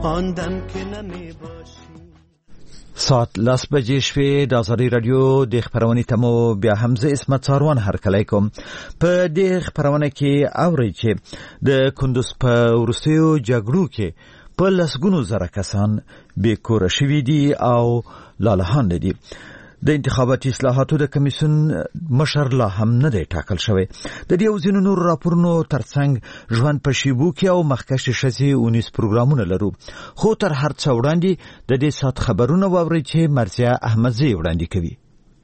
آن دم که نمی باشی. ساعت 10 بجې شوې د ازادي رادیو د خبرونې تمو بیا حمزه اسمت ساروان هرکلی کوم. په دې خبرونه کې اورئ چې د کندوز په وروستیو جګړو کې په لسګونو زره کسان بې کوره شوي دي او لالهانده دي. د انتخاباتي اصلاحاتو د کمیسیون مشر لا هم نه دی ټاکل شوی. د دې او ځینو نورو راپورونو ترڅنګ ژوند په شیبو کې او مخکښې ښځې اونیز پروګرامونه لرو. خو تر هر څه وړاندې د دې ساعت خبرونه واورئ چې مرزیه احمدزی وړاندې کوي.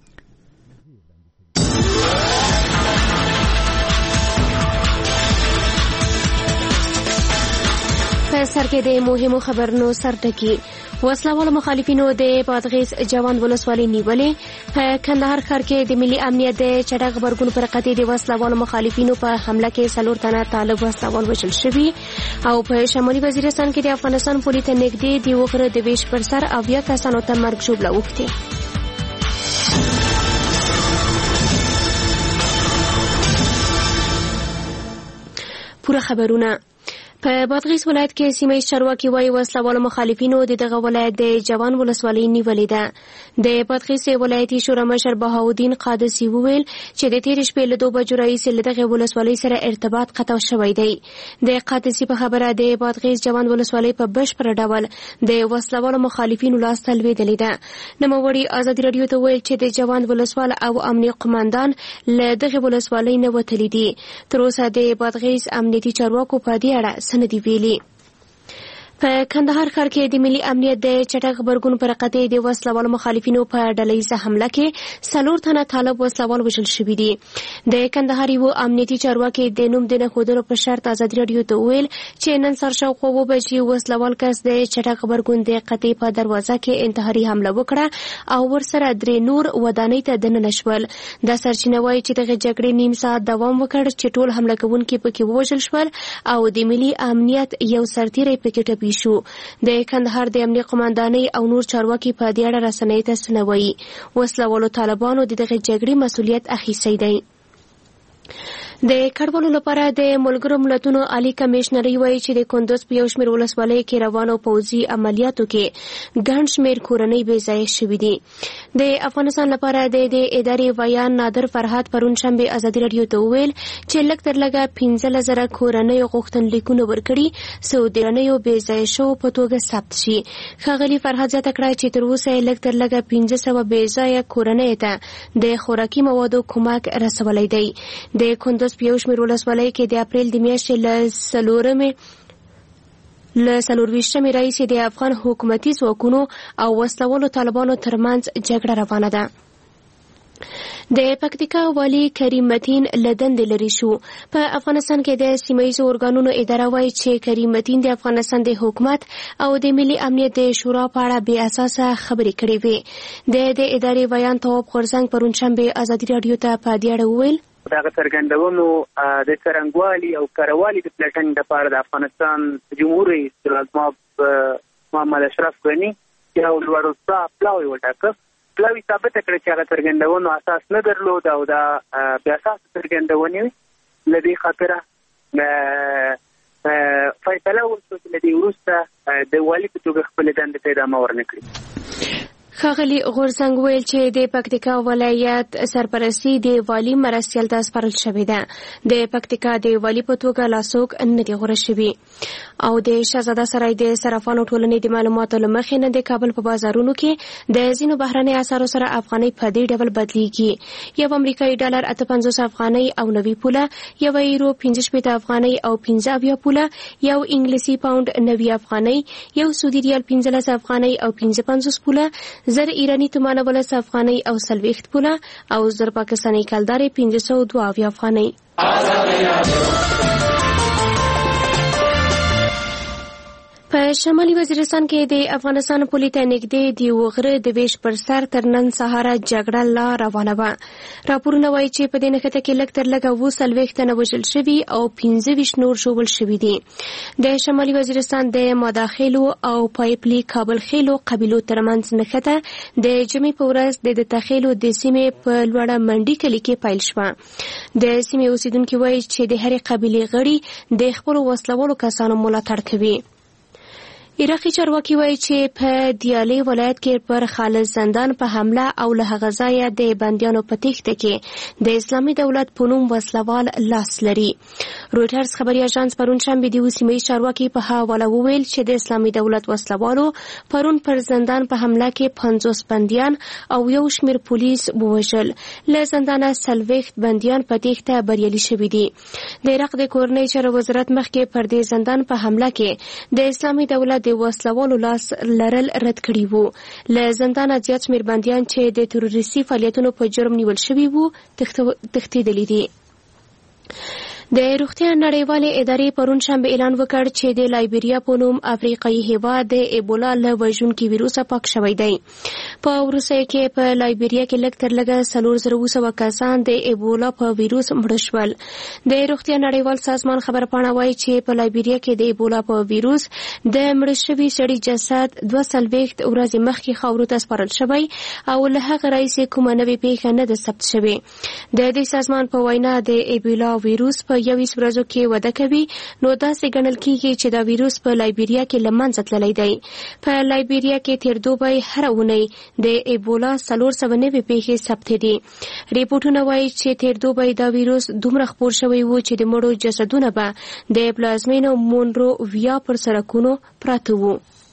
په سر کې د مهمو خبرونو سرټکی. وسلوال مخالفینو د بادغیس جوان ولسوالۍ نیولې. په کندهار ښار کې د ملي امنیت د چټک غبرګون پر قطعي د وسلوال مخالفینو په حمله کې 4 تنه طالب وسلوال وژل شوي او په شمالي وزیرستان کې د افغانستان پولې ته نږدې د وغره د ویش پر سر 80 کسانو ته مرګ ژوبله اوښتې. پوره خبرونه. په بادغیس ولایت کې سیمه چارواکي وايي وسلوالو مخالفینو د دغه ولایت د جوان ولسوالۍ نیولې ده. د بادغیس ولایتي شورا مشر بهاودین قادسي وویل چې د تېرې شپې له 2 بجو راهیسې له دغې ولسوالۍ سره ارتباط قطع شوی دی. د قادسي په خبره د بادغیس جوان ولسوالۍ په بشپړ ډول د وسلوالو مخالفینو لاسته لوېدلې ده. نوموړي ازادي راډیو ته وویل چې د جوان ولسوال او امنیه قماندان له دغې ولسوالۍ نه وتلي دي. تر اوسه د بادغیس امنیتي چارواکو په دې اړه سندې ویلي. په کندهار ښار کې د ملي امنیت د چټک غبرګون پر قطعي د وسلوالو مخالفینو په ډلهیزه حمله کې 4 تنه طالب وسلوال وژل شوي دي. د کندهار یو امنیتي چارواکي د نوم د نه ښودلو په شرط ازادي راډیو ته وویل چې نن سهار شاوخوا 2 بجې وسلوال کس د چټک غبرګون د قطعي په دروازه کې انتحاري حمله وکړه او ورسره 3 نور ودانۍ ته دننه شول. دا سرچینه وایي چې دغه جګړې نیم ساعت دوام وکړ چې ټول حمله کوونکي پکې ووژل شول او د ملي امنیت یو سرتیری پکې ټپي شو. د کندهار د امنیه قماندانۍ او نور چارواکي په دې اړه رسنۍ ته څه نه وایي. وسلوالو طالبانو د دغه جګړې مسؤلیت اخیستی دی. د کډوالو لپاره د ملګرو ملتونو عالی کمیشنري وایي چې د کندوز په یو شمېر ولسوالۍ کې روانو پوځي عملیاتو کې ګڼ شمېر کورنۍ بې ځایه شوي دي. د افغانستان لپاره د ادارې ویان نادر فرهاد پرون شنبه ازادي راډیو ته وویل چې لږ تر لږه 15,000 کورنۍ غوښتنلیکونه ورکړي څو د کورنیو بې ځایه شوو په توګه ثبت شي. ښاغلي فرهاد زیاته کړه چې تر اوسه لږ تر لږه 1500 بې ځایه کورنۍ ته د خوراکي موادو کومک رسولی دی. د کندوز په یو شمېر ولسوالۍ کې د اپریل د میاشتې له 24 راهیسې د افغان حکومتي ځواکونو او وسلوالو طالبانو ترمنځ جګړه روانه ده. د پکتیکا والي کریم متین له دندې لرې شو. په افغانستان کې د سیمهییزو ارګانونو اداره وایي چې کریم متین د افغانستان د حکومت او د ملي امنیت د شورا په اړه بې اساسه خبرې کړې وې. د ادارې ویان تواب غورځنګ پرون شنبه ازادي راډیو ته په دې اړه وویل دغه څرګندونو د څرنګوالي او کاروالي د پلټنې لپاره د افغانستان جمهور رئیس محمد اشرف غني یو لوړ پلاوی وټاکه. پلاوی ثابت کړ چې هغه څرګندونو اساس نه درلود او دا بې اساس څرګندونې له دې خاطره فیصله وشوه چې له دې وروسته د والي په توګه خپلې دندې ته ادامه ورنکړي. ښاغلي غورځنګ ویل چې د پکتیکا ولایت سرپرستي د والي مرستیال ته سپارل شوې ده. د پکتیکا د والي په توګه لا څوک نه دي غوره شوي او د شهزاده سرای د صرافانو ټولنې د معلوماتو له مخې نه د کابل په بازارونو کې د ځینو بهرنۍ اسعارو سره افغانۍ په دې ډول بدلیږي. یو امریکایي ډالر 58 افغانۍ او 90 پوله، یو یورو 65 افغانۍ او 15 پوله، یو انګلیسي پاوند 90 افغانۍ، یو سعودي ریال 15 افغانۍ او 55 پوله، زر ایرانی تومانه 12 افغانۍ او 40 پوله او زر پاکستاني کلدارې 502 افغانۍ. په شمالي وزیرستان کې د افغانستان پولې ته نږدې د وغره د ویش پر سر تر نن سهاره جګړه لا روانه وه. راپورونه وایي چې په دې نښته کې لږ تر لږه 40 تنه وژل شوي او 25 نور ژوبل شوي دي. د شمالي وزیرستان د ماداخیلو او پایپلی کابل خیلو قبیلو ترمنځ نښته د جمعې په ورځ د تخیلو د سیمې په لوړه منډي کلي کې پیل شوه. د سیمې اوسیدونکي وایي چې د هرې قبیلې غړي د خپلو وسلوالو کسانو ملاتړ کوي. عراقي چارواکي وایي چې په دیالې ولایت کې پر خالص زندان په حمله او له هغه ځایه د بندیانو په تېښته کې د اسلامي دولت په نوم وسلوال لاس لري. رویټرز خبري اژانس پرون شنبه د سیمه چارواکي په حواله وویل چې د اسلامي دولت وسلوالو پرون پر زندان په حمله کې 50 بندیان او یو شمېر پولیس ووژل. له زندانه 40 بندیان په تېښته بریالي شوي دي. د عراق د کورنۍ چارو وزارت مخکې پر دې زندان په حمله کې د اسلامي دولت د وسلوالو لاس لرل رد کړي وو. له زندانه زیات شمېر بندیان چې د تروریستي فعالیتونو په جرم نیول شوي وو تښتېدلي دي. د روغتیا نړیوالې ادارې پرون شنبه اعلان وکړ چې د لایبیریا په نوم افریقایي هیواد د ایبولا له وژونکي ویروسه پاک شوی دی. په وروستیو کې په لایبیریا کې لږ تر لږه 4200 کسان د ایبولا په ویروس مړه شول. د روغتیا نړیوال سازمان خبرپاڼه وایي چې په لایبیریا کې د ایبولا په ویروس د مړه شوي سړي جسد 42 ورځې مخکې خاورو ته سپارل شوی او له هغه راهیسې کومه نوې پیښه نه ده ثبت شوې. د دې سازمان په وینا د ایبولا ویروس په 21 ورځو کې وده کوي، نو داسې ګڼل کیږي چې دا ویروس په لایبیریا کې له منځه تللی دی. په لایبیریا کې تیر دوبی هره اونۍ د ایبولا 490 پیښې ثبت دي. ریپورټونه وایي چې تیر دوبی دا ویروس دومره خپور شوی و چې د مړو جسدونه به د پلازمینو مونروویا پر سړکونو پراته وو.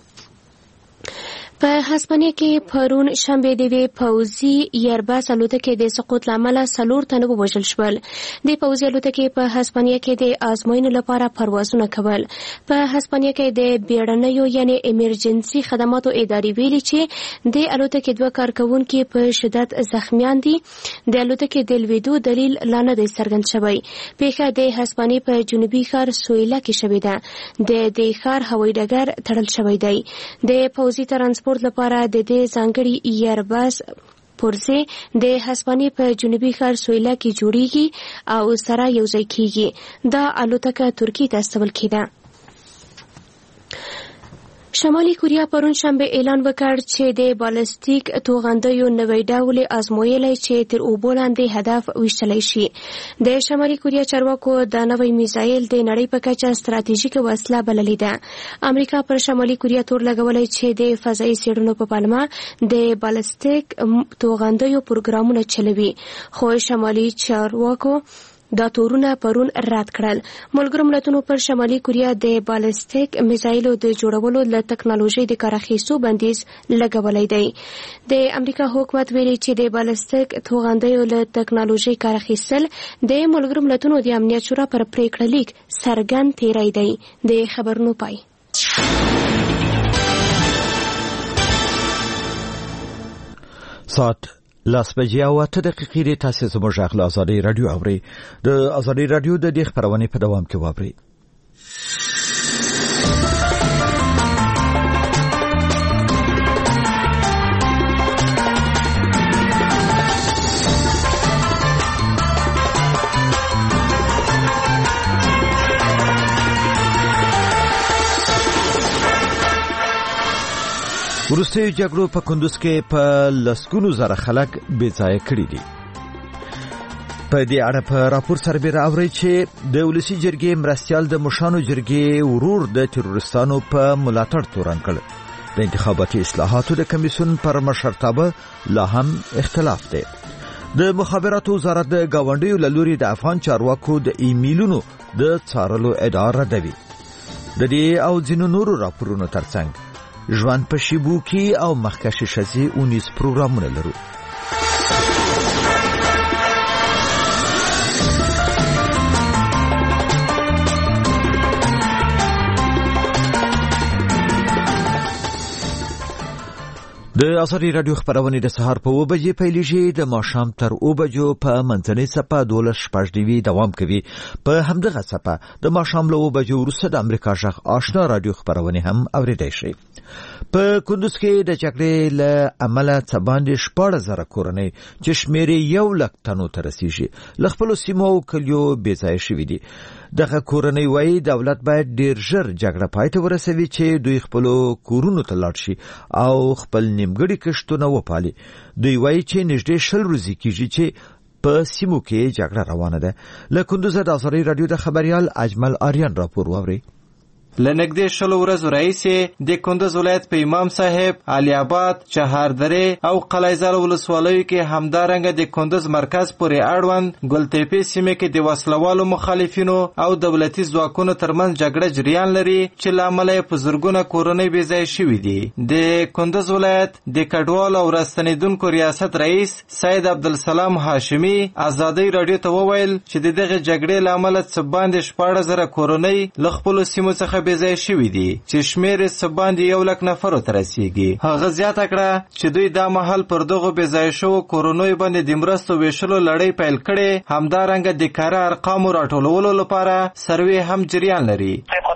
په هسپانیا کې پرون شنبه د وی پوځي ایرباس الوتکې د سقوط لامل 4 تنه ووژل شول. د پوځي الوتکې په هسپانیا کې د آزموینو لپاره پروازونه کول. په هسپانیا کې د بیړنیو یعنی ایمرجنسي خدماتو ادارې ویلي چې د الوتکې 2 کارکونکي په شدت زخمیان دي. د الوتکې د لویدو دلیل لا نه دی څرګند شوی. پیښه د هسپانیا په جنوبي ښار سویلا کې شوې ده. د دې ښار هوایي ډګر تړل شوی دی. د پوځي ترانسپورت لپاره د دې ځانګړي ایرباس پرزې د هسپانیا په جنوبي ښار سویلا کې جوړیږي او سره یوځای کیږي. دا الوتکه ترکیې ته استول کېده. شمالي کوریا پرون شنبه اعلان وکړ چې د بالستیک توغندیو نوی ډول ازمویلی چې تر اوبو لاندې هدف ویشتلی شي. د شمالي کوریا چارواکو دا نوی میزایل د نړۍ په کچه ستراتیژیکه وسله بللې ده. امریکا پر شمالي کوریا تور لګولی چې د فضایي څېړنو په پلمه د بالستیک توغندیو پروګرامونه چلوي، خو شمالي چارواکو دا تورونه پرون رد کړل. ملګرو ملتونو پر شمالي کوریا د بالستیک میزایلو د جوړولو له ټکنالوژي د کار اخیستو بندیز لګولی دی. د امریکا حکومت ویلي چې د بالستیک توغندیو له ټکنالوژي کار اخیستل د ملګرو ملتونو د امنیت شورا پر پریکړه لیک څرګند تیری دی. د خبرونو پای. ساعت لاس بجې او 8 دقیقې د تاسو زموږ غږ له ازادي رادیو اوري. د ازادي رادیو د دې خبرونه په دوام کې واوري. وروستیو جګړو په کندوز کې په لسګونو زره خلک بې ځایه کړي دي. په دې اړه په راپور سربېره اورئ چې د ولسي جرګې مرستیال د مشرانو جرګې ورور د تروریستانو په ملاتړ تورن کړ. د انتخاباتي اصلاحاتو د کمیسیون پر مشرتابه لا هم اختلاف دی. د مخابراتو وزارت د گاونډیو له لوري د افغان چارواکو د ایمیلونو د څارلو ادعا ردوي. د دې او ځینو نورو راپورونو ترڅنګ ژوند په شیبو کې او مخکښې ښځې 19 پروګرامونه لرو. د ازادي رادیو خبرونه د سهار په 9 بجې پیلېږي، د ماښام تر 9 بجو په منځنۍ څپه 12:15 دوام کوي. په همدغه څپه د ماښام له 9 بجو وروسته د امریکا غږ آشنا رادیو خبرونه هم اوریدای شئ. په کندوز کې د جګړې له امله څه باندې 14,000 کورنۍ چې شمېر 100,000 تنو ته رسیږي له خپلو سیمو او کلیو بې ځایه شوي دي. دغه کورنۍ وایي دولت باید ډیر ژر جګړه پای ته ورسوي چې دوی خپلو کورونو ته لاړ شي او خپل نیمګړي کښتونه وپالي. دوی وایي چې نږدې 20 ورځې کېږي چې په سیمو کې جګړه روانه ده. له کندوزه د ازادي رادیو د خبريال اجمل آریان راپور واوري. لنګدې 10 ورځې راهیسې د کندوز ولایت په امام صاحب، علي آباد، چهاردرې او قلعه‌زال ولسوالیو کې همدارنګه د کندوز مرکز پورې اړوند ګلتېپې سیمې کې د وسلوالو مخالفینو او دولتي ځواکونو ترمنځ جګړه جریان لري چې له امله یې په زرګونه کورنۍ بې ځایه شوي دي. د کندوز ولایت د کډوالو او راستنېدونکو ریاست رئیس سید عبدالسلام هاشمي ازادۍ راډیو ته وویل چې د دغه جګړې له امله څه باندې 14,000 کورنۍ له خپلو سیمو څخه بې ځایه شوي دي چې شمېر یې څه باندې 100,000 نفرو ته رسیږي. هغه زیاته کړه چې دوی دا مهال پر دغو بې ځایه شوو کورنیو باندې د مرستو ویشلو لړۍ پیل کړې. همدارنګه د کاره ارقامو راټولولو لپاره سروې هم جریان لري.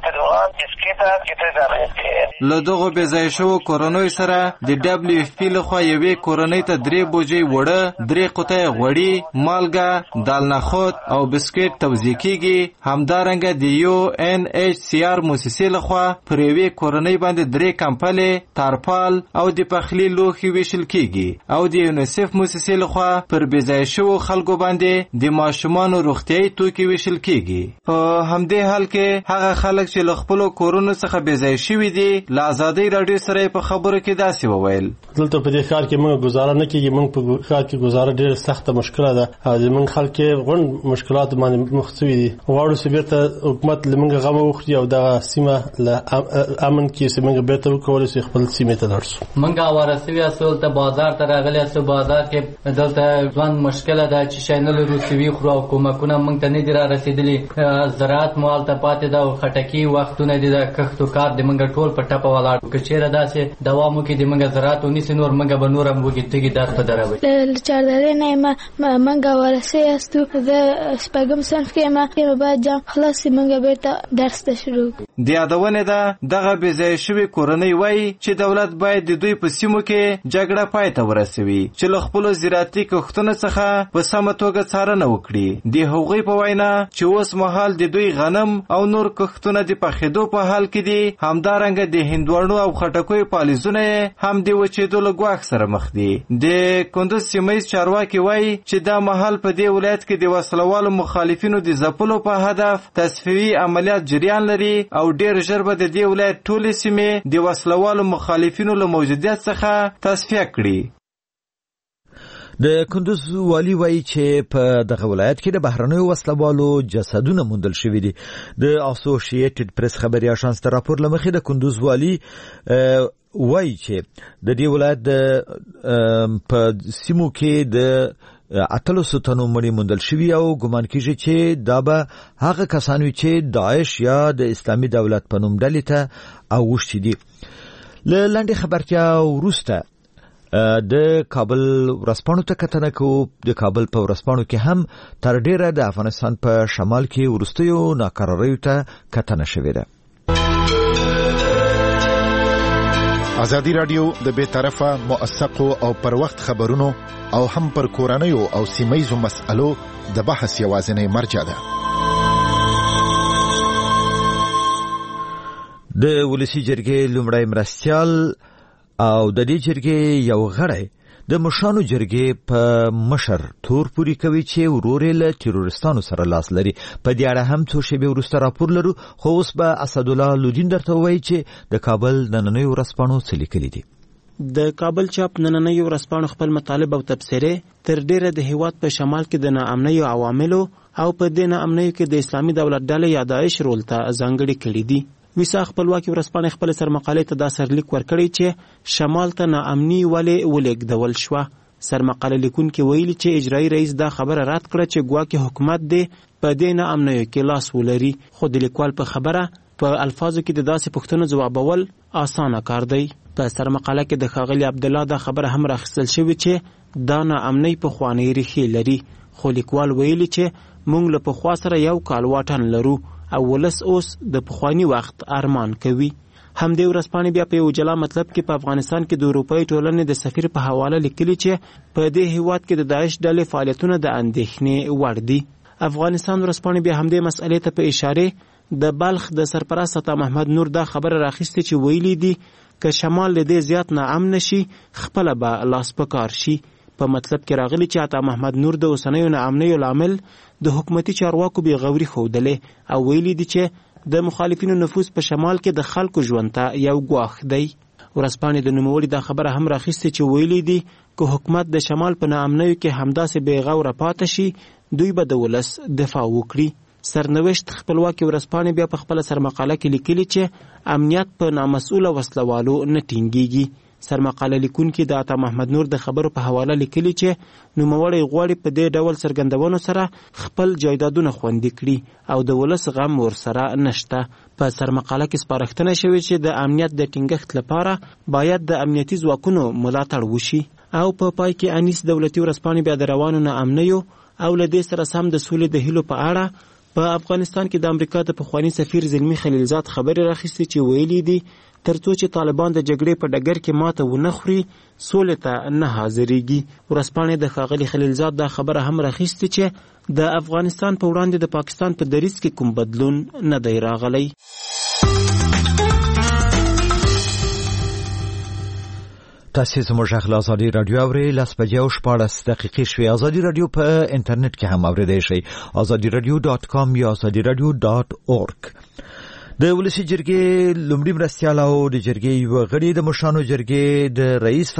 له دغو بې ځایه شوو کورنیو سره د WFP لخوا یوې کورنۍ ته 3 بوجۍ وړه، 3 قطۍ غوړي، مالګه، دال نخود او بسکټ توزیع کیږي. همدارنګه د UNHCR موسسې لخوا پر یوې کورنۍ باندې 3 کمپلې، تارپال او د پخلي لوښي ویشل کیږي او د یونیسف موسسې لخوا پر بې ځایه شوو خلکو باندې د ماشومانو روغتیایي توکي ویشل کیږي. په همدې حال کې هغه خلک چې له خپلو کورونو څخه بې ځایه شوي دي له ازادۍ راډیو سره په خبرو کې داسې وویل: دلته په دې ښار کې موږ گزاره نه کیږي. موږ په ښار کې گزاره ډېره سخته مشکله ده او زموږ خلک غونډ مشکلات باندې مخ شوي دي. غواړو چې بیرته حکومت له موږ غم وخوري او دغه سیمه له امن کې چې موږ بیرته وکولی شو خپل سیمې ته لاړ شو. موږ ورسوي اسول ته بازار ته راغلي اسو بازار کې دلته ځوان مشکله ده چې شای نه لرو سوي خو او کومکونه موږ ته نه دي را رسیدلي. زراعت مال ته پاتې ده او خټکی وختونه دي د کښتو کار د موږ ټول په ټپه ولاړ. که چیرې داسې دوام وکړي د موږ زراعت ونیسي نور موږ به نور هم وږي تږي درس په دروي. له چاردرې نه موږ ورسوي استو د شپږم صنف کې باید جام خلاص موږ بیرته درس ته شروع. د یادونې ده دغه بې ځایه شوي کورنۍ وایي چې دولت باید د دوی په سیمو کې جګړه پای ته ورسوي چې له خپلو زراعتي کښتونو څخه په سمه توګه څارنه وکړي. د هغوی په وینا چې اوس مهال د دوی غنم او نور کښتونه د پخېدو په حال کې دي. همدارنګه د هندوانو او خټکیو پالیزونه هم د وچېدو له ګواښ سره مخ دي. د کندوز سیمه چارواکي وایي چې دا مهال په دې ولایت کې د وسلوالو مخالفینو د ځپلو په هدف تصفیوي عملیات جریان لري او ډېر ژر به د دې ولایت ټولې سیمې د وسلوالو مخالفینو له موجودیت څخه تصفیه کړي. د کندوز والی وایي چې په دغه ولایت کې د بهرنیو وسلوالو جسدونه موندل شوي دي. د اسوسییټډ پریس خبري اژانس ته راپور لمخې د کندوز والی وایي چې د دې ولایت په سیمو کې د 800 تنو مړي موندل شوي او ګمان کیږي چې دا به هغه کسان وي چې داعش یا د اسلامي دولت په نوم ډلې ته اوښتي دي. له لنډې خبرتیا وروسته د کابل ورځپاڼو ته کتنه کوو. د کابل په ورځپاڼو کې هم تر ډیره د افغانستان په شمال کې وروستیو ناکراریو ته کتنه شوې ده. ازادي رادیو د بې طرفه موثقو او پر وخت خبرونو او هم پر کورنیو او سیمایزو مسألو د بحث یوازینی مرجع ده. د ولسی جرګې لومړی مرستیال او د دې جرګې یو غړی د مشرانو جرګې په مشر تور پوری کوي چې ورور له تروریستانو سره لاس لري. په دې اړه هم څو شېبې وروسته راپور لرو، خو اوس به اسدالله لودین درته وایي چې د کابل نننیو ورځپاڼو څه لیکلي دي. د کابل چاپ نننیو ورځپاڼو خپل مطالب او تبصرې تر ډیره د هیواد په شمال کې د ناامنیو عواملو او په دې ناامنیو کې د اسلامي دولت ډلې یا داعش رول ته ځانګړي کړي دي. ویسا خپلواکي ورځپاڼې خپل سرمقالې ته دا سرلیک ورکړی چې شمال ته ناامني ولې ولېږدول شوه. سرمقاله لیکونکي ویلي چې اجرایي رئیس دا خبره رد کړه چې ګواکې حکومت دې په دې ناامنیو کې لاس ولري، خو د لیکوال په خبره په الفاظو کې د داسې پوښتنو ځوابول اسانه کار دی. په سرمقاله کې د ښاغلي عبدالله دا خبره هم راخیستل شوې چې دا ناامنۍ پخوانۍ ریښې لري، خو لیکوال ویلي چې موږ له پخوا سره یو کال واټن لرو او ولس اوس د پخوانی وخت ارمان کوي. همدې ورځپاڼې بیا په یو جلا مطلب کې په افغانستان کې د اروپایي ټولنې د سفیر په حواله لیکلي چې په دې هیواد کې د داعش ډلې فعالیتونه د اندېښنې وړ دي. افغانستان ورځپاڼې بیا همدې مسئلې ته په اشاره د بلخ د سرپرست عطا محمد نور دا خبره راخیستې چې ویلي دي که شمال له دې زیات ناامن شي خپله به لاس په کار شي. په مطلب کې راغلی چې عطا محمد نور د اوسنیو ناامنیو لامل د حکومتي چارواکو بې غوري ښودلې او ویلي دي چې د مخالفینو نفوذ په شمال کې د خلکو ژوند ته یو ګواښ دی. ورځپاڼې د نوموړي دا خبره هم راخیستې چې ویلي دي که حکومت د شمال په ناامنیو کې همداسې بې غوره پاته شي دوی به د ولس دفاع وکړي. سرنوشت خپلواکي ورځپاڼې بیا په خپله سرمقاله کې لیکلي چې امنیت په نامسؤله وسلوالو نه ټینګېږي. سرمقاله لیکونکي د عطا محمد نور د خبرو په حواله لیکلي چې نوموړی غواړي په دې ډول څرګندونو سره خپل جایدادونه خوندي کړي او د ولس غم ورسره نشته. په سرمقاله کې سپارښتنه شوې چې د امنیت د ټینګښت لپاره باید د امنیتي ځواکونو ملاتړ وشي. او په پای کې انیس دولتي ورځپاڼې بیا د روانو ناامنیو او له دې سره سم د سولې د هیلو په اړه په افغانستان کې د امریکا د پخواني سفیر زلمی خلیلزاد خبرې راخیستې چې ویلي دي ترڅو چې طالبان د جګړې په ډګر کې ماته ونه خوري سولې ته نه حاضرېږي. ورځپاڼې د ښاغلي خلیلزاد دا خبره هم راخیستې چې د افغانستان په وړاندې د پاکستان په دریځ کې کوم بدلون نه دی راغلی. تاسې زموږ غږ له ازادي راډیو اورئ. 10:14 شوې. ازادي راډیو په انټرنیټ کې هم اورېدی شئ. azadiradio.com یا azadiradio.org. د ولسی جرګې لومړي مرستیال او د جرګې یو غړي د مشرانو جرګې د رئیس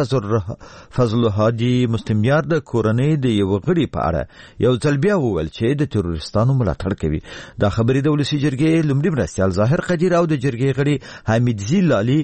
فضل الهادي مستمر د کورنۍ د یو غړي په اړه یو ځل بیا وویل چې د تروریستانو ملاتړ کوي. دا خبرې د ولسی جرګې لومړي مرستیال ظاهر قدیر او د جرګې غړي حمیدزی لالي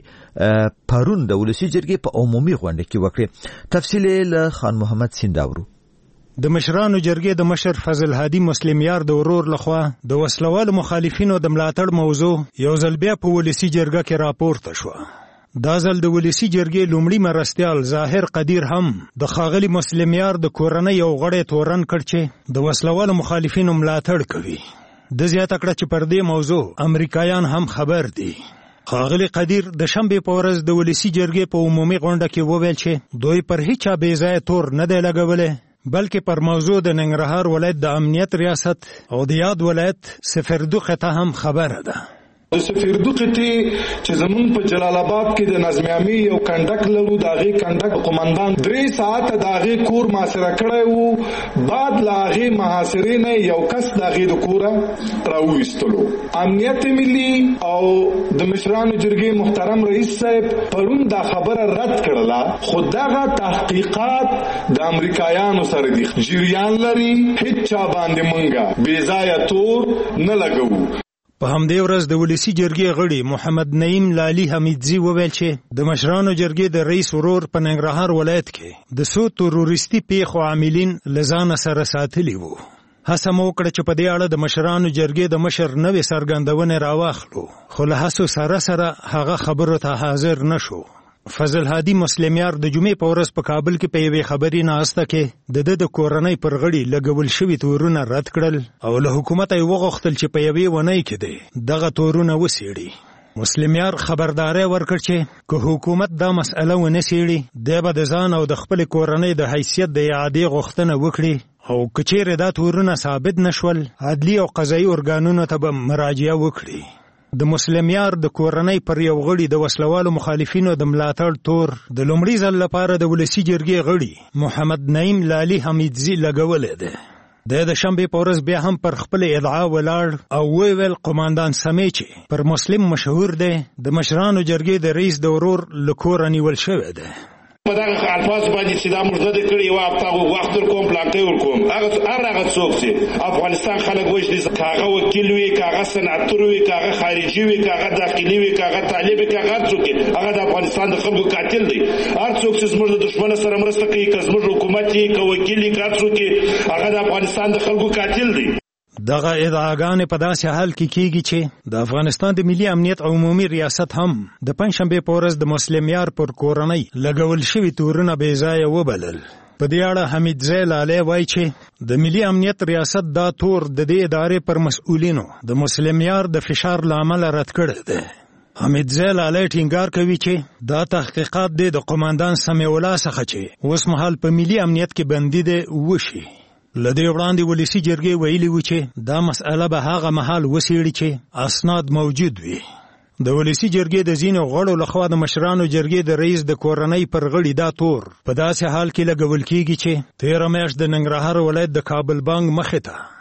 پرون د ولسی جرګې په عمومي غونډه کې وکړه. تفصیل له خان محمد سینداورو. د مشرانو جرګې د مشر فضل هادي مسلمیار د ورور لخوا د وسلوالو مخالفینو د ملاتړ موضوع یو ځل بیا په ولسی جرګه کې راپورته شوه. دا ځل د ولسی جرګې لومړي مرستیال ظاهر قدیر هم د ښاغلي مسلمیار د کورنۍ یو غړی تورن کړ چې د وسلوالو مخالفینو ملاتړ کوي. د زیاته کړه چې پر دې موضوع امریکایان هم خبر دي. ښاغلي قدیر د شنبې په ورځ د ولسی جرګې په عمومي غونډه کې وویل چې دوی پر هیچا بې ځایه تور نه دی لګولی بلکې پر موضوع د ننګرهار ولایت د امنیت ریاست او د یاد ولایت سفردو قطعه هم خبره ده. د سفردو قطعه چې زمون په جلال آباد کې د نظم عامي یو کنډک لرو د هغې کنډک قومندان 3 ساعته د هغې کور محاصره کړی وو. بعد له هغې محاصرې نه یو کس د هغې د کوره راوویستلو. امنیت ملي او د مشرانو جرګې محترم رئیس صاحب پرون دا خبره رد کړله خو دغه تحقیقات د امریکایانو سره دي. جریان لري هیڅ چا باندې مونږه بې ځایه تور نه لګوو. په همدې ورځ د ولسی جرګې غړي محمد نعیم لالي حمیدزی وویل چې د مشرانو جرګې د رئیس ورور په ننګرهار ولایت کې د څو تروریستي پیښو عاملین له ځانه سره ساتلي وو. هڅه مو وکړه چې په دې اړه د مشرانو جرګې د مشر نوې څرګندونې راواخلو خو له هڅو سره هغه خبرو ته حاضر نه شو. فضل هادي مسلمیار د جمعې په ورځ په کابل کې په یوې خبري ناسته کې د کورنۍ پر غړي لګول شوي تورونه رد کړل او له حکومت یې وغوښتل چې په یوې ونۍ کې دی دغه تورونه وڅېړي. مسلمیار خبرداری ورکړ چې که حکومت دا مسئله ونه څېړي دی به د ځان او د خپلې کورنۍ د حیثیت د اعادې غوښتنه وکړي او که چیرې دا تورونه ثابت نشول عدلي او قضایي ارګانونو ته به مراجعه وکړي. د مسلمیار د کورنۍ پر یو غړي د وسلوالو مخالفینو د ملاتړ تور د لومړي ځل لپاره د ولسی جرګې غړي محمد نعیم لالي حمیدزی لګولی دی. د شنبې په ورځ بیا هم پر خپل ادعا ولاړ او ویل قوماندان سمی چې پر مسلم مشهور دی د مشرانو جرګې د رئیس د ورور له کوره نیول شوی دی. په دغه الفاظ باندې چې دا مجده دې کړې یوه هفته وخت ورکوم پلانټۍ ورکوم هغه څوک چې افغانستان خلک وژني که هغه وکیل وي که هغه صنعتور وي که هغه خارجي وي که هغه داخلي وي که هغه طالب وي که هغه هر څوک هغه د افغانستان د خلکو قاتل دی. هر څوک چې زموږ د دښمن سره مرسته کوي که زموږ حکومت یې که وکیل یې که هر څوک هغه د افغانستان د خلکو قاتل دی. دغه ادعاګانې په داسې حال کې کیږي چې د افغانستان د ملي امنیت عمومي ریاست هم د پنجشنبې په ورځ د مسلمیار پر کورنۍ لګول شوي تورونه بې ځایه وبلل. په دې اړه حمیدزی لالي وایي چې د ملي امنیت ریاست دا تور د دې ادارې پر مسؤلینو د مسلمیار د فشار له امله رد کړی دی. حمیدزی لالي ټینګار کوي چې دا تحقیقات د قوماندان سمیع الله څخه چې اوس مهال په ملي امنیت کې بندي دی وشي. له دې وړاندې ولسی جرګې ویلي و چې دا مسئله به هغه مهال وڅېړي چې اسناد موجود وي. د ولسی جرګې د ځینو غړو لخوا د مشرانو جرګې د رئیس د کورنۍ پر غړي دا تور په داسې حال کې لګول کیږي چې تېره میاشت د ننګرهار ولایت د کابل بانک مخې ته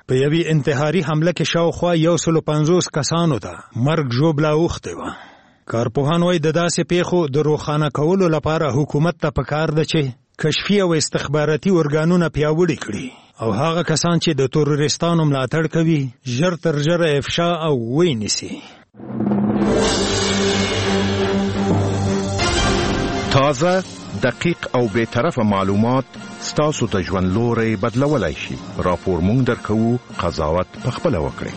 په یوې انتحاري حمله کې شاوخوا 150 کسانو ته مرګ ژوبله اوښتې وه. کارپوهان وایي د داسې پیښو د روښانه کولو لپاره حکومت ته پکار ده چې کشفي او استخباراتي ارګانونه پیاوړي کړي او هغه کسان چې د تروریستانو ملاتړ کوي ژر تر ژره افشا او ونیسي. تازه، دقیق او بی‌طرفه معلومات ستاسو ته ژوند لوري بدلولای شي. راپور مونږ درکوو، قضاوت پخپله وکړئ.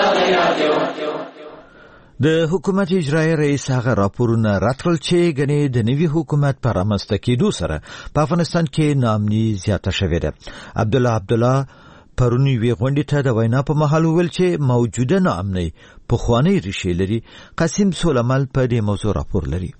د حکومت اجرایي رئیس هغه راپورونه راتلل چې ګنې د نوي حکومت په رامنځته کېدو سره په افغانستان کې ناامني زیاته شوې ده. عبدالله پرونی وی غونډې ته د وینا په مهال ویل چې موجوده ناامني پخوانۍ ریښې لري. قاسم سولمل په دې موضوع راپور لري.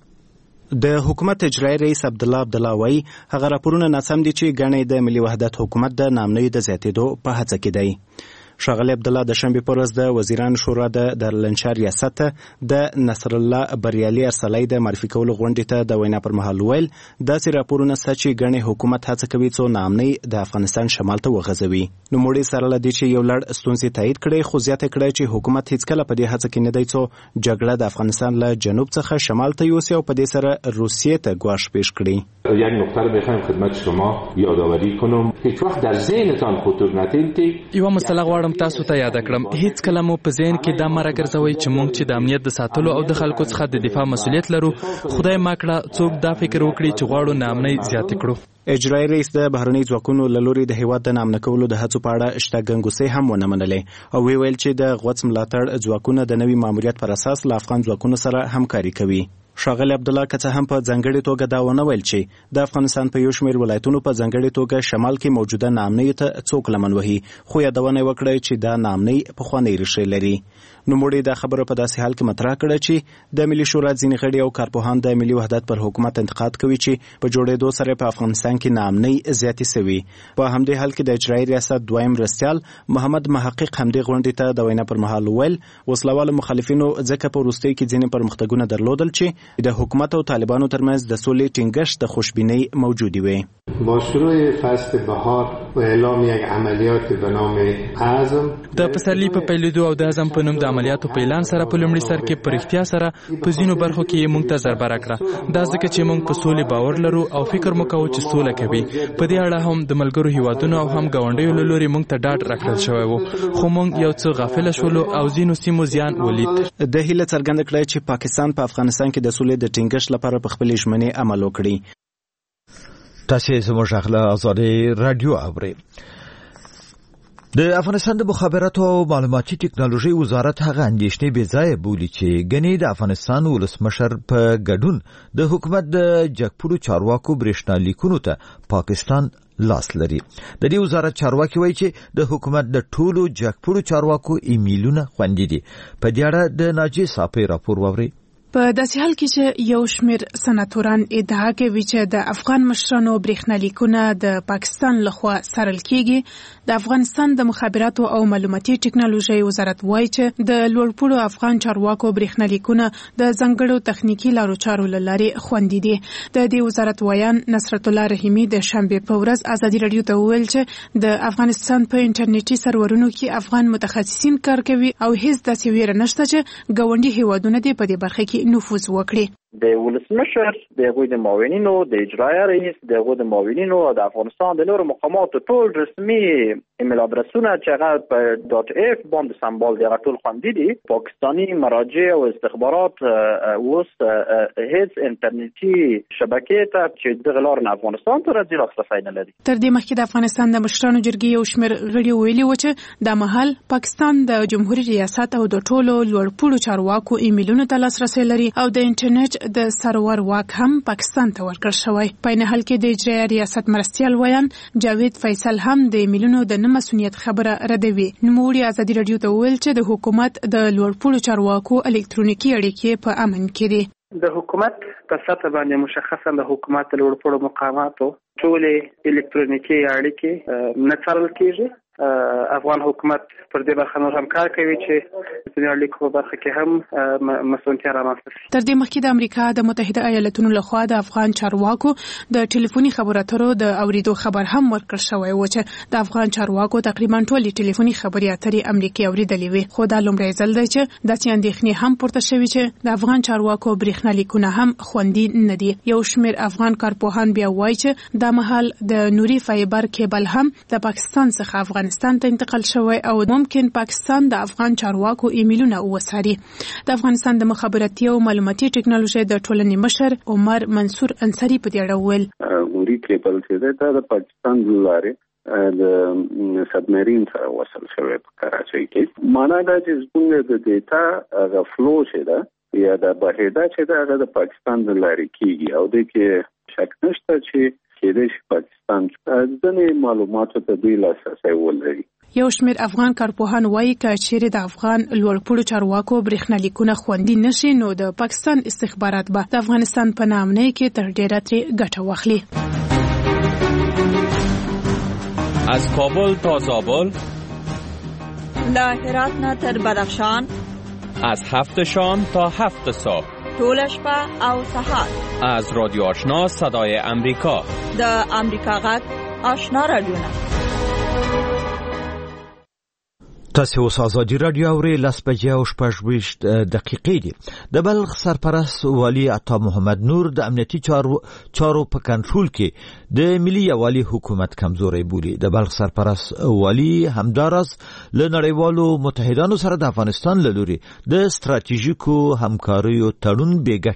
د حکومت اجرایي رئیس عبدالله وایي هغه راپورونه ناسم دي چې ګڼې د ملي وحدت حکومت د ناامنۍ د زیاتېدو په هڅه کې دی. ښاغلی عبدالله د شنبې په ورځ د وزیرانو شورا د دارالانشا ریاست د نصر الله بریالي ارسلۍ د معرفي کولو غونډې ته د وینا پر مهال ویل داسې راپورونه سته چې ګڼې حکومت هڅه کوي څو ناامنۍ د افغانستان شمال ته وغځوي. نوموړي سره له دې چې یو لړ ستونزې تایید کړې، خو زیاته کړې چې حکومت هیڅکله په دې هڅه کې نه دی څو جګړه د افغانستان له جنوب څخه شمال ته یوسي او په دې سره روسیې ته ګواښ پیش کړي. یک نکته رو بخوایم خدمت شما یادآوری کنم، هیڅ وخت در ذهنتان خطور نتیلتی. یو مسله غواړم تاسو ته یاد کړم، هیڅ کله مو په ذهن کې دا مره ګرځوي چې موږ چې د امنیت د ساتلو او د خلکو څخه د دفاع مسؤلیت لرو، خدای ما کړه څوک دا فکر وکړي چې غواړو ناامنۍ زیاتې کړو. اجرایي رئیس د بهرنۍ ځواکونو له لوري د هیواد د ناامنه کولو د هڅو په اړه شته ګنګوسې هم ونه منلې او ویل چې د غوڅ ملاتړ ځواکونه د نوي ماموریت پر اساس له افغان ځواکونو سره همکاري کوي. ښاغلی عبدالله که څه هم په ځانګړې توګه دا ونه ویل چې د افغانستان په یو شمېر ولایتونو په ځانګړې توګه شمال کې موجوده ناامنۍ ته څوک لمن وهي، خو یادونه یې وکړه چې دا ناامنۍ پخوانۍ ریښې لري. نوموړي دا خبره په داسې حال کې مطرح کړه چې د ملي شورا ځینې غړي او کارپوهان د ملي وحدت پر حکومت انتقاد کوي چې په جوړېدو سره په افغانستان کې ناامنۍ زیاتې سوي. په همدې حال کې د اجرایي ریاست دویم مرستیال محمد محقق همدې غونډې ته د وینا پر مهال ویل وسلوالو مخالفینو ځکه په وروستیو کې ځینې پرمختګونه درلودل چې د حکومت او طالبانو ترمنځ د سولې ټینګښت د خوشبینۍ موجودې وي. با شروع فصل بهار و اعلام یک عملیات به نام عزم د پسرلي په پیلېدو او د عزم په نوم د عملیاتو په اعلان سره په لومړي سر کې په رښتیا سره په ځینو برخو کې موږ ته ضربه راکړه. دا ځکه چې موږ په سولې باور لرو او فکر مو کوو چې سوله کوي. په دې اړه هم د ملګرو هیوادونو او هم ګاونډیو له لوري موږ ته ډاډ راکړل شوی و، خو موږ یو څه غافله شولو او ځینو سیمو زیان ولید. د هیله څرګنده کړه چې پاکستان په افغانستان کې د سولې د ټینګښت لپاره په خپلې ژمنې عمل وکړي. تاسو زموږ غږ آزادي رادیو اورئ. د افغانستان د مخابراتو او معلوماتي ټکنالوژي وزارت هغه اندېښنې بې ځایه بولي چې ګنې د افغانستان ولسمشر په ګډون د حکومت د جګپوړو چارواکو برېښنالیکونو ته پاکستان لاس لري. د دې وزارت چارواکي وایي چې د حکومت د ټولو جګپوړو چارواکو ایمیلونه خوندي دي. په دې اړه د ناجیه صافی راپور واورئ. په داسې حال کې چې یو شمېر سناتوران ادعا کوي چې د افغان مشرانو برېښنالیکونه د پاکستان لخوا څارل کېږي، د افغانستان د مخابراتو او معلوماتي ټکنالوژۍ وزارت وایي چې د لوړپوړو افغان چارواکو برېښنالیکونه د ځانګړو تخنیکي لارو چارو له لارې خوندي دي. د دې وزارت وایان نصرت الله رحیمي د شنبې په ورځ ازادي راډیو ته وویل چې د افغانستان په انټرنیټي سرورونو کې افغان متخصصین کار کوي او هیڅ داسې ویره نشته چې ګاونډي هیوادونه دې په دې برخه کې نفوذ وکړي. د ولسمشر د هغوی د معاونینو، د اجرایي رئیس د هغوی د معاونینو او د افغانستان د نورو مقاماتو ټول رسمي ایمیل ادرسونه چې هغه په .f باندې سمبال دي هغه ټول خوندي دي. پاکستاني مراجع او استخبارات اوس هیڅ انټرنیټي شبکې ته چې دغه لار نه افغانستان ته راځي لاسرسی نه لري. تر دې مخکې د افغانستان د مشرانو جرګې یو شمېر غړي ویلي و چې دا مهال پاکستان د جمهوریت ریاست او د ټولو لوړپوړو چارواکو ایمیلونو ته لاسرسی لري او د انټرنیټ د سرور واک هم پاکستان ته ورکړل شوی. په این حال کې د اجرایي ریاست مرستیال ویان جاوید فیصل هم د ایمیلونو د نه مسؤلیت خبره ردوي. نوموړي ازادي راډیو ته وویل چې د حکومت د لوړپوړو چارواکو الکترونیکي اړیکې په امن کې دي. د حکومت په سطح باندې مشخصا د حکومت لوړپوړو مقاماتو ټول الکترونیکي اړیکې نه څارل کیږي افغان حکومت پر دې برخه نور هم کار کوي چې د دنیا اړیکو په برخه کې هم مسؤلیت رامنځته شي. تر دې مخکې د امریکا د متحده ایالاتونو لخوا د افغان چارواکو د ټلیفوني خبرو اترو د اوریدو خبر هم ورکړ شوی و چې د افغان چارواکو تقریبا ټولې ټلیفوني خبري اترې امریکا اوریدلې وي، خو دا لومړی ځل دی چې داسې اندېښنې هم پورته شوي چې د افغان چارواکو برېښنالیکونه هم خوندي نه دي. یو شمېر افغان کارپوهان بیا وایي چې دا مهال د نوري فایبر کیبل هم د پاکستان څخه افغانستان ته انتقال شوی او ممکن پاکستان د افغان چارواکو ایمیلونه وڅاري. د افغانستان د مخابراتي او معلوماتي ټکنالوژي د ټولنې مشر عمر منصور انصاری په دې اړه وویل نوري کیبل چې د پاکستان لارې د سبمرین سره وصل شوی په کراچۍ کې، معنا دا چې زموږ د ډیټا هغه فلو چې ده یا د بهیدا چې ده هغه د پاکستان د لارې کیږي او د کې شک نشته چې کېدای شي پاکستان ځینې معلوماتو ته دوی لاسرسی ولري. یو شمېر افغان کارپوهان وایي که چیرې د افغان لوړپوړو چارواکو برېښنالیکونه خوندي نشي نو د پاکستان استخبارات به د افغانستان په ناامنۍ کې تر ډېره ترې ګټه واخلي. از کابل تا زابل، له هرات نه تر بدخشان، از 7 شام تا 7 صبح، ټول شپه او سهار، از رادیو آشنا صدای امریکا، د امریکا غږ آشنا رادیو. تاسو اوس ازادي رادیو اورئ، 10:26 دقیقې دي. د بلخ سرپرست والي عطا محمد نور د امنیتي چارو په کنټرول کې د ملي یوالي حکومت کمزوري بولي. د بلخ سرپرست والي همداراز له نړیوالو متحدانو سره د افغانستان له لوري د ستراتیژیکو همکاریو تړون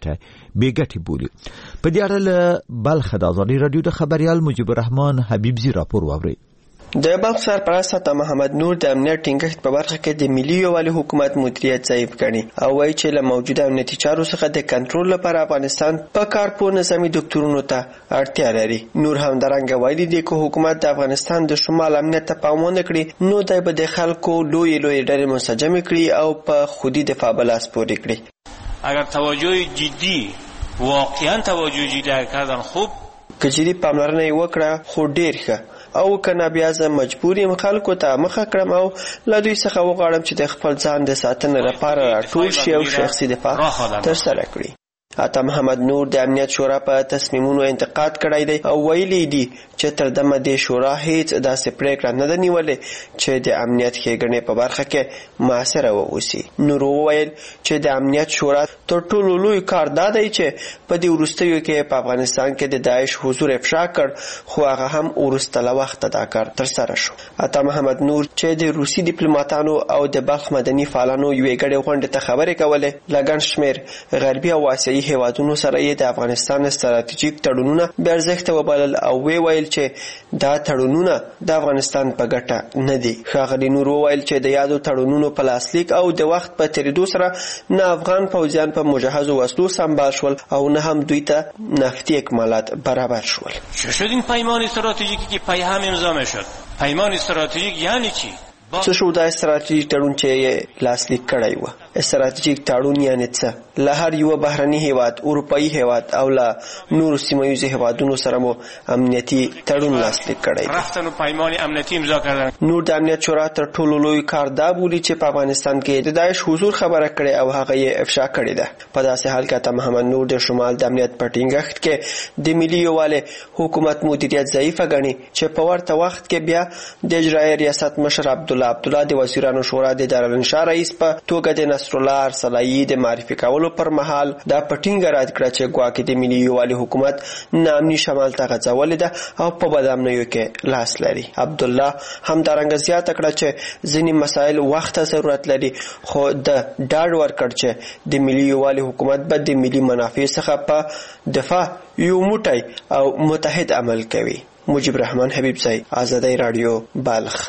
بیګټي بولي. په دې اړه له بلخ د ازادي رادیو د خبريال مجيب الرحمن حبيبزي راپور واوري. د بلخ سرپرست عطا محمد نور د امنیت ټینګښت په برخه کې د ملي یووالي حکومت مدیریت ضعیف ګڼي او وایي چې له موجوده امنیتي چارو څخه د کنټرول لپاره افغانستان په کارپوه نظامي دکتورونو ته اړتیا لري. نور همدارنګه ویلي دي که حکومت د افغانستان د شمال امنیت ته پام ونه کړي نو دی به د خلکو لوی ډلې منسجمې کړي او په خودي دفاع به لاس پورې کړي. اگر توجه جدي واقعا توجه جدي کردن خوب که جدي پاملرنه یې وکړه خو ډېر ښه او کنه بیا زه مجبور یم خلکو ته مخه کړم او له دوی څخه وغواړم چې د خپل ځان د ساتنې لپاره راټول شي او شخصي دفاع ترسره کړي. عطا محمد نور د امنیت شورا په تصمیمونو انتقاد کړی دی او ویلي دي چې تر دمه د شورا هیڅ داسې پریکړه نه ده نیولې چې د امنیت ښېګڼې په برخه کې موثره واوسي. نور وویل چې د امنیت شورا تر ټولو لوی کار دا دی چې په دې وروستیو کې په افغانستان کې د داعش حضور افشا کړ خو هغه هم وروسته له وخته دا کار ترسره شو. عطا محمد نور چې د روسي ډیپلوماتانو او د بلخ مدني فعالانو یوې ګډې غونډې ته خبرې کولې له ګڼ شمېر غربي او آسیایي هیوادونو سره یې د افغانستان ستراتیژیک تړونونه بې ارزښته وبلل او ویل چې دا تړونونه د افغانستان په ګټه نه دي. ښاغلي نور وویل چې د یادو تړونونو په لاسلیک او د وخت په تېرېدو سره نه افغان پوځیان په مجهزو وسلو سمبال شول او نه هم دوی ته نفتي اکمالات برابر شول. چه شد این پیمان استراتژیکی که پای هم امضا شد؟ پیمان استراتژیک یعنی چی؟ څه شو دا استراتیژیک تړون چې لاسلیک کړی و؟ استراتیژیک تړون یعنی څه؟ له هر یو بهرني هیواد، اروپایي هیواد او له نورو سیمه‌ییزو هیوادونو سره مو امنیتي تړون لاسلیک کړی. رفتن و پیمان امنیتی امضا کردن. نور د امنیت شورا تر ټولو لوی کار دا بولي چې په افغانستان کې د داعش حضور خبره کړې او هغه یې افشا کړې ده. په داسې حال کې عطا محمد نور د شمال د امنیت په ټینګښت کې د ملي یووالي حکومت مدیریت ضعیفه ګڼي چې په ورته وخت کې بیا د اجرایي ریاست مشر عبدالله د وزیرانو شورا د دارالانشا رئیس په توګه د نصرالله ارسلایي د معرفي کولو پر مهال دا په ټینګه رد کړه چې ګواکې د ملي یووالي حکومت ناامني شمال ته غځولې ده او په بدامنیو کې لاس لري. عبدالله همدارنګه زیاته کړه چې ځینې مسایل وخت ته ضرورت لري خو د ډاډ ورکړ چې د ملي یووالي حکومت به د ملي منافع څخه په دفاع یو موټی او متحد عمل کوي. مجيب الرحمن حبيبزي، آزادي رادیو، بلخ.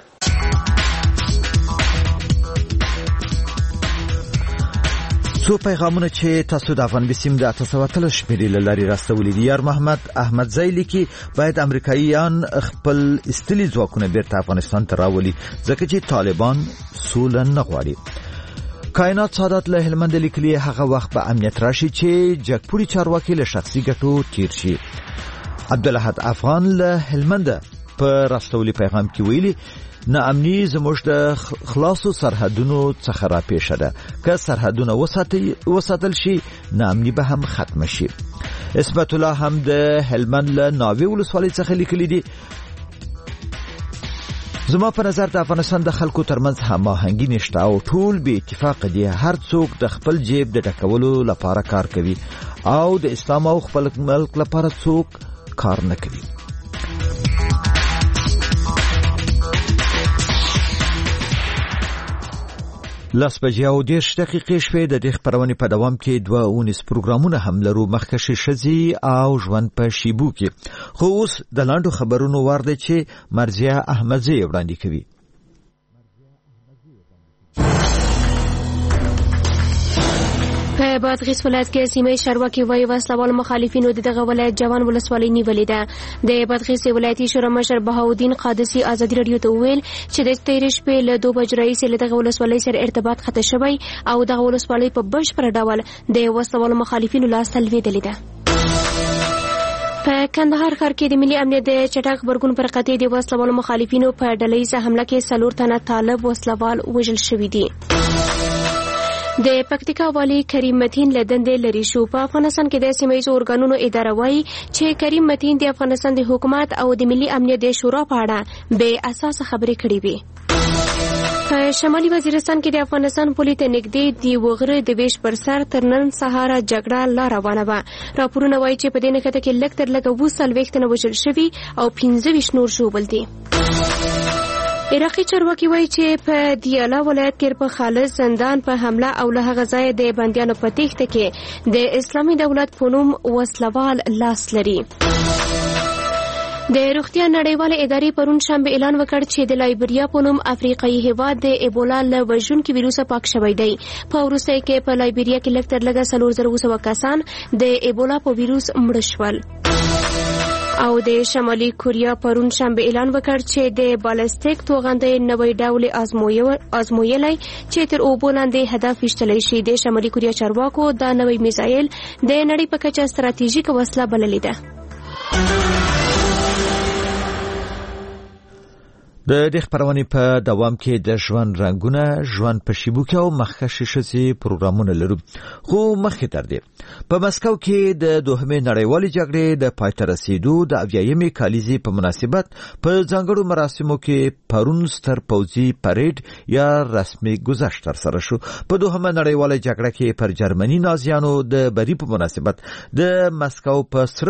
څو پیغامونه چې تاسو د افغان بسیم د 813 شمیرې لاري راستولي دي. یار محمد احمد زیلی کی باید امریکایان خپل استلی ځواکونه بیرته افغانستان ته راولي ځکه چې طالبان سوله نه غواړي. کائنات سادات له هلمند لیکلي هغه وخت به امنیت راشي چې جګپوري چارواکي له شخصي ګټو تیر شي. عبدالحد افغان له هلمند په راستولي پیغام کې ویلي ناامني زموږ د خلاصو سرحدونو څخه راپېښه ده. که سرحدونه وساتل شي ناامني به هم ختم شي. عصمت الله هم د هلمند له ناوې ولسوالۍ څخه لیکلي دي زما په نظر د افغانستان د خلکو ترمنځ هماهنګي نشته او ټول به اتفاق دي. هر څوک د خپل جیب د ډکولو لپاره کار کوي او د اسلام او خپل ملک لپاره څوک کار نه کوي. لاس بجې او 10 دقیقې شوې. د دې خبرونې په دوام کې 2 پروګرامونه هم لرو، مخکښې ښځې او ژوند په شیبو کې. خو اوس د لاندو خبرونو وار دی چې مرزیه احمدزی وړاندې کوي. په بادغیس ولایت کې سیمه شروکي وای وسلوال مخالفینو دغه ولایت جوان ولسوالۍ نیولې ده. د بادغیس ولایتي شورا مشر بهاودین قادسی ازادي رادیو ته ویل چې د تیر شپې له 2 بجې راهیسې له دغه ولسوالۍ سره ارتباط قطع شوی او دغه ولسوالۍ په بشپړ ډول د وسلوال مخالفینو لاس لویدلې ده. په کندهار ښار کې د ملي امنیت د چټک غبرګون پر قطعي د وسلوال مخالفینو په ډلهیزه حمله کې 4 تنه طالب وسلوال وژل شوي دي. د پکتیکا والی کریم متین له دندې لري شو. په افغانستان کې د سیمه‌ییزو ارګانونو اداره وایي چې کریم متین د افغانستان د حکومت او د ملي امنیت د شورا په اړه بې اساسه خبرې کړې وي. په شمالي وزیرستان کې د افغانستان پولې ته نږدې د وغره د ویش پر سر تر نن سهار جګړه لا روانه وه. راپورونه وایي چې په دې نښته کې لږ تر لږه 40 تنه وژل شوي او 25 نور ژوبل دي. عراقي چارواکي وایي چې په دیالا ولایت کې په خالص زندان په حمله او له هغه ځایه د بندیانو په تېښته کې د اسلامي دولت په نوم وسلوال لاس لري. د روغتیا نړیواله ادارې پرون شنبه اعلان وکړ چې د لایبریا په نوم افریقایي هیواد د ایبولا له وژونکي ویروسه پاک شوی دی. په وروستیو کې په لایبریا کې لږ تر لږه 4,200 کسان د ایبولا په ویروس مړه شول. او د شمالي کوریا پرون شنبه اعلان وکړ چې د بالستیک توغندۍ نوې ډول ازمویلی چې تر اوبو لاندې هدف ویشتلی شي. د شمالي کوریا چارواکو دا نوې میزایل د نړۍ په کچه ستراتیژیکه وسله بللې ده. د دې خبرونې په دوام کې د ژوند رنگونه، ژوند په شیبو کې او مخکښې ښځې پروګرامونه لرو. خو مخکې تر دې په مسکو کې د 2مې نړیوالې جګړې د پای ته رسیدو د 80مې کالیزې په مناسبت په ځانګړو مراسمو کې پرون ستر پوځي پریډ یا رسمي گذشت ترسره شو. په 2مه نړیواله جګړه کې پر جرمني نازیانو د بری په مناسبت د مسکو په سره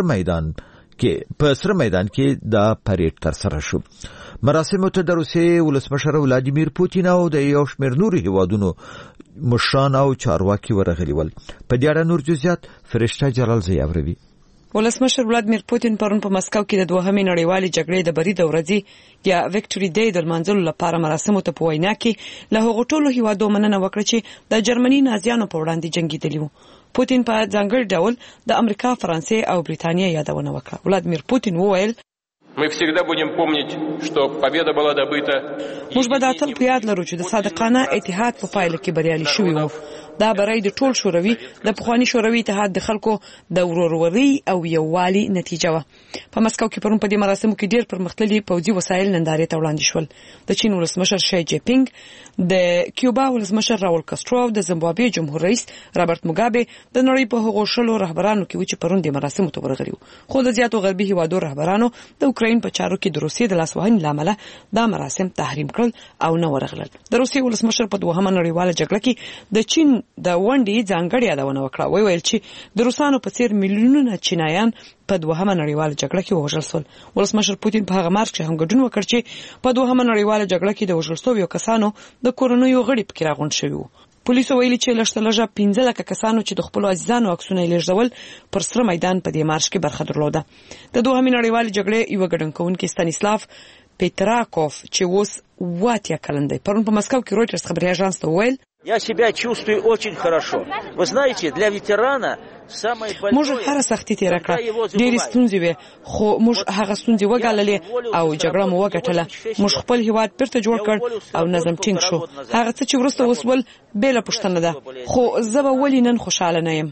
میدان کې دا پریډ ترسره شو. مراسمو ته د روسیې ولسمشر ولادیمیر پوتین او د یو شمېر نورو هیوادونو مشران او چارواکي ورغلي ول. په دې اړه نور جزئیات فرشته جلال زیاوروي. ولسمشر ولادیمیر پوتین پرون په مسکو کې د 2مې نړیوالې جګړې د بری د ورځې یا وکټوري ډے د لمانځلو لپاره مراسمو ته په وینا کې له هغو ټولو هیوادو مننه وکړه چې د جرمني نازیانو په وړاندې جنګېدلي وو. پوتین په ځانګړي ډول د امریکا، فرانسې او بریتانیا یادونه وکړه. ولادیمیر پوتین وویل Мы всегда будем помнить, что победа была добыта. موږ به دا تل په یاد لرو چې د صادقانه اتحاد په پایله کې بریالي شوي وو. دا بری د ټول شوروي د پخواني شوروي اتحاد د خلکو د ورورولۍ او یووالي نتیجه وه. په مسکو کې پرون په دې مراسمو کې ډېر پرمختللي پوځي وسایل نندارې ته وړاندې شول. د چین ولسمشر شي جی پینګ، د کیوبا ولسمشر راول کاسترو او د زیمبابوې جمهور رئیس رابرټ موګابه د نړۍ په هغو شلو رهبرانو کې و چې پرون د مراسمو ته ورغلي وو. خو د زیاتو غربي هیوادو رهبرانو د اوکراین په چارو کې د روسیې د لاسوهنې له امله دا مراسم تحریم کړل او نه ورغلل. د روسیې ولسمشر په 2مه نړیواله جګړه کې د چین د ونډې ځانګړې یادونه وکړه. ویل چې د روسانو په څیر میلیونونه چینایان په 2مه نړیواله جګړه کې وژل شول. ولسمشر پوتین په هغه مارچ کې هم ګډون وکړ چې په 2مه نړیواله جګړه کې د وژل شویو کسانو د کورنیو غړي پکې راغونډ شوي وو. پولیسو ویلي چې لږ 15 لکه کسانو چې د خپل عزیزانو عکسونه یې لېږدول پر سره میدان په دې مارچ کې برخه درلوده. د 2مې نړیوالې جګړې یو ګډون کوونکی ستانیسلاف پیتراکوف چې اوس 80 کلن دی پرون په مسکو کې رویټرز خبري اژانس ته ویل Я себя чувствую очень хорошо. Вы знаете, для ветерана موږ هر سختي تیر کړه، ډېرې ستونزې وې، خو موږ هغه ستونزې وګاللې او جګړه مو وګټله. موږ خپل هیواد بیرته جوړ کړ او نظم ټینګ شو. هغه څه چې وروسته وسول بېله پوښتنه ده، خو زه به ولې نن خوشحاله نه یم.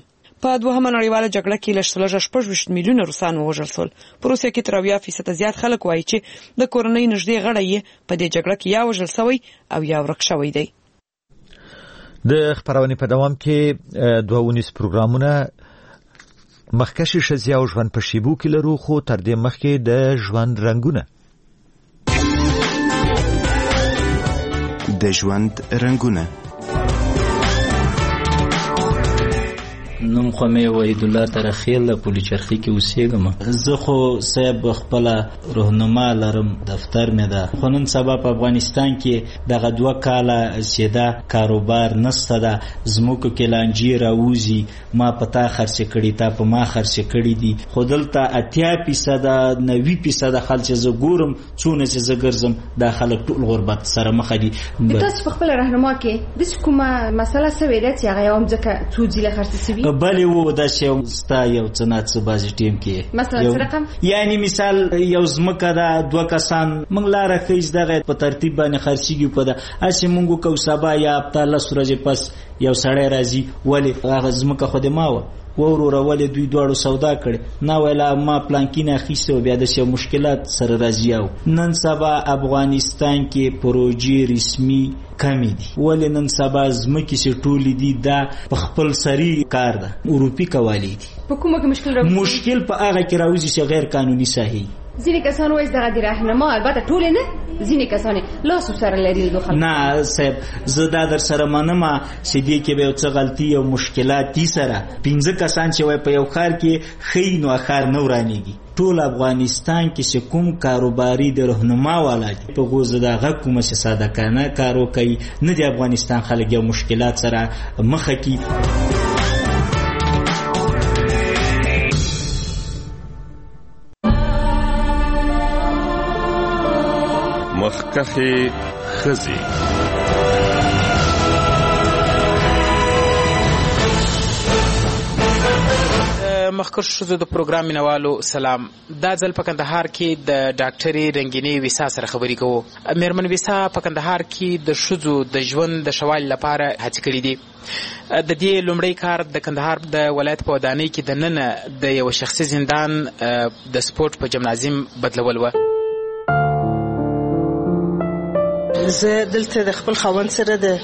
په دوهمه نړیواله جګړه کې لږ 16 میلیونه روسان ووژل شول. په روسیه کې تر 80% زیات خلک وایي چې د کورنۍ نږدې غړی یې په دې جګړه کې یا وژل شوی او یا ورک شوی دی. د خبرونې په دوام کې دوه ونیس پروګرامونه مخکشي شزیا او ژوند په شیبو کې لرو، خو تر دې مخکې د ژوند رنگونه. د ژوند رنگونه. نوم خو مې وحید الله ترخیل د پولی چرخی کې اوسېږم. زه خو صاحب خپل راهنما لرم، دفتر مې ده، خو نن سبا په افغانستان کې دغه 2 کاله سیده کاروبار نشته ده. زموږ کې لانجې راوځي، ما پتا خرڅ کړي، تا په ما خرڅ کړي دي، خو دلته 80% 90% خلک چې زه ګورم څونه چې زه ګرځم دا خلک ټول غربت سره مخ دي. تاسو په خپل راهنما کې د کومه مسله سوي ده چې هغه هم ځکه څو ځله خرڅ سوي؟ بلې وو دا چې ستا یو څنات څه بازي ټیم کې مثلا رقم، یعنی مثال یو زمکه دا 2 کسان موږ لاره خیز دغه په ترتیب باندې خرڅيږي په دا اسی موږ کو سبا یا هفته له سورج پس یو سړی راځي ولی هغه زمکه خو دې ماوه ورور ولې دوی دوړو سودا کړي نه ویلا ما پلانکینه خيسته بیا د شی مشکلات سره راځي. نن سبا افغانستان کې پروژې رسمي کمی دي، ولې نن سبا زمکه چې ټولې دي دا په خپل سری کار ده، اروپی کوالی دي. په کومه کې مشکل راوځي؟ مشکل په هغه کې راوځي چې غیر قانوني ساحي. ځینې کسان وایي دغه د راهنما، البته ټول نه، ځینې کسان لاس سره لري د خلکو. نه صاحب زه دا در سره منم چې دې کې به څه غلطي او مشکلات دي سره. 15 کسان چې وای په یو خار کې خې نو اخر نو رانیږي. ټول افغانستان کې چې کوم کاروباري د راهنما والا دي په غوزه دغه کومه چې صادقانه کارو کوي، نه د افغانستان خلک یو مشکلات سره مخ کی. مخکخي خزي مخکښ شوزو د پروګرام مینوالو سلام. دا ځل په کندهار کې د ډاکټري رنگینی ویسا سره خبرې کوو. میرمن ویسا په کندهار کې د شوزو د ژوند د شوال لپاره هڅې کړې دي. د دې لومړی کار د کندهار د ولایت په ودانۍ کې د نن د یو شخصي زندان د سپورت په جمنازیم بدلول و. زه دلته د خپل خاوند سره د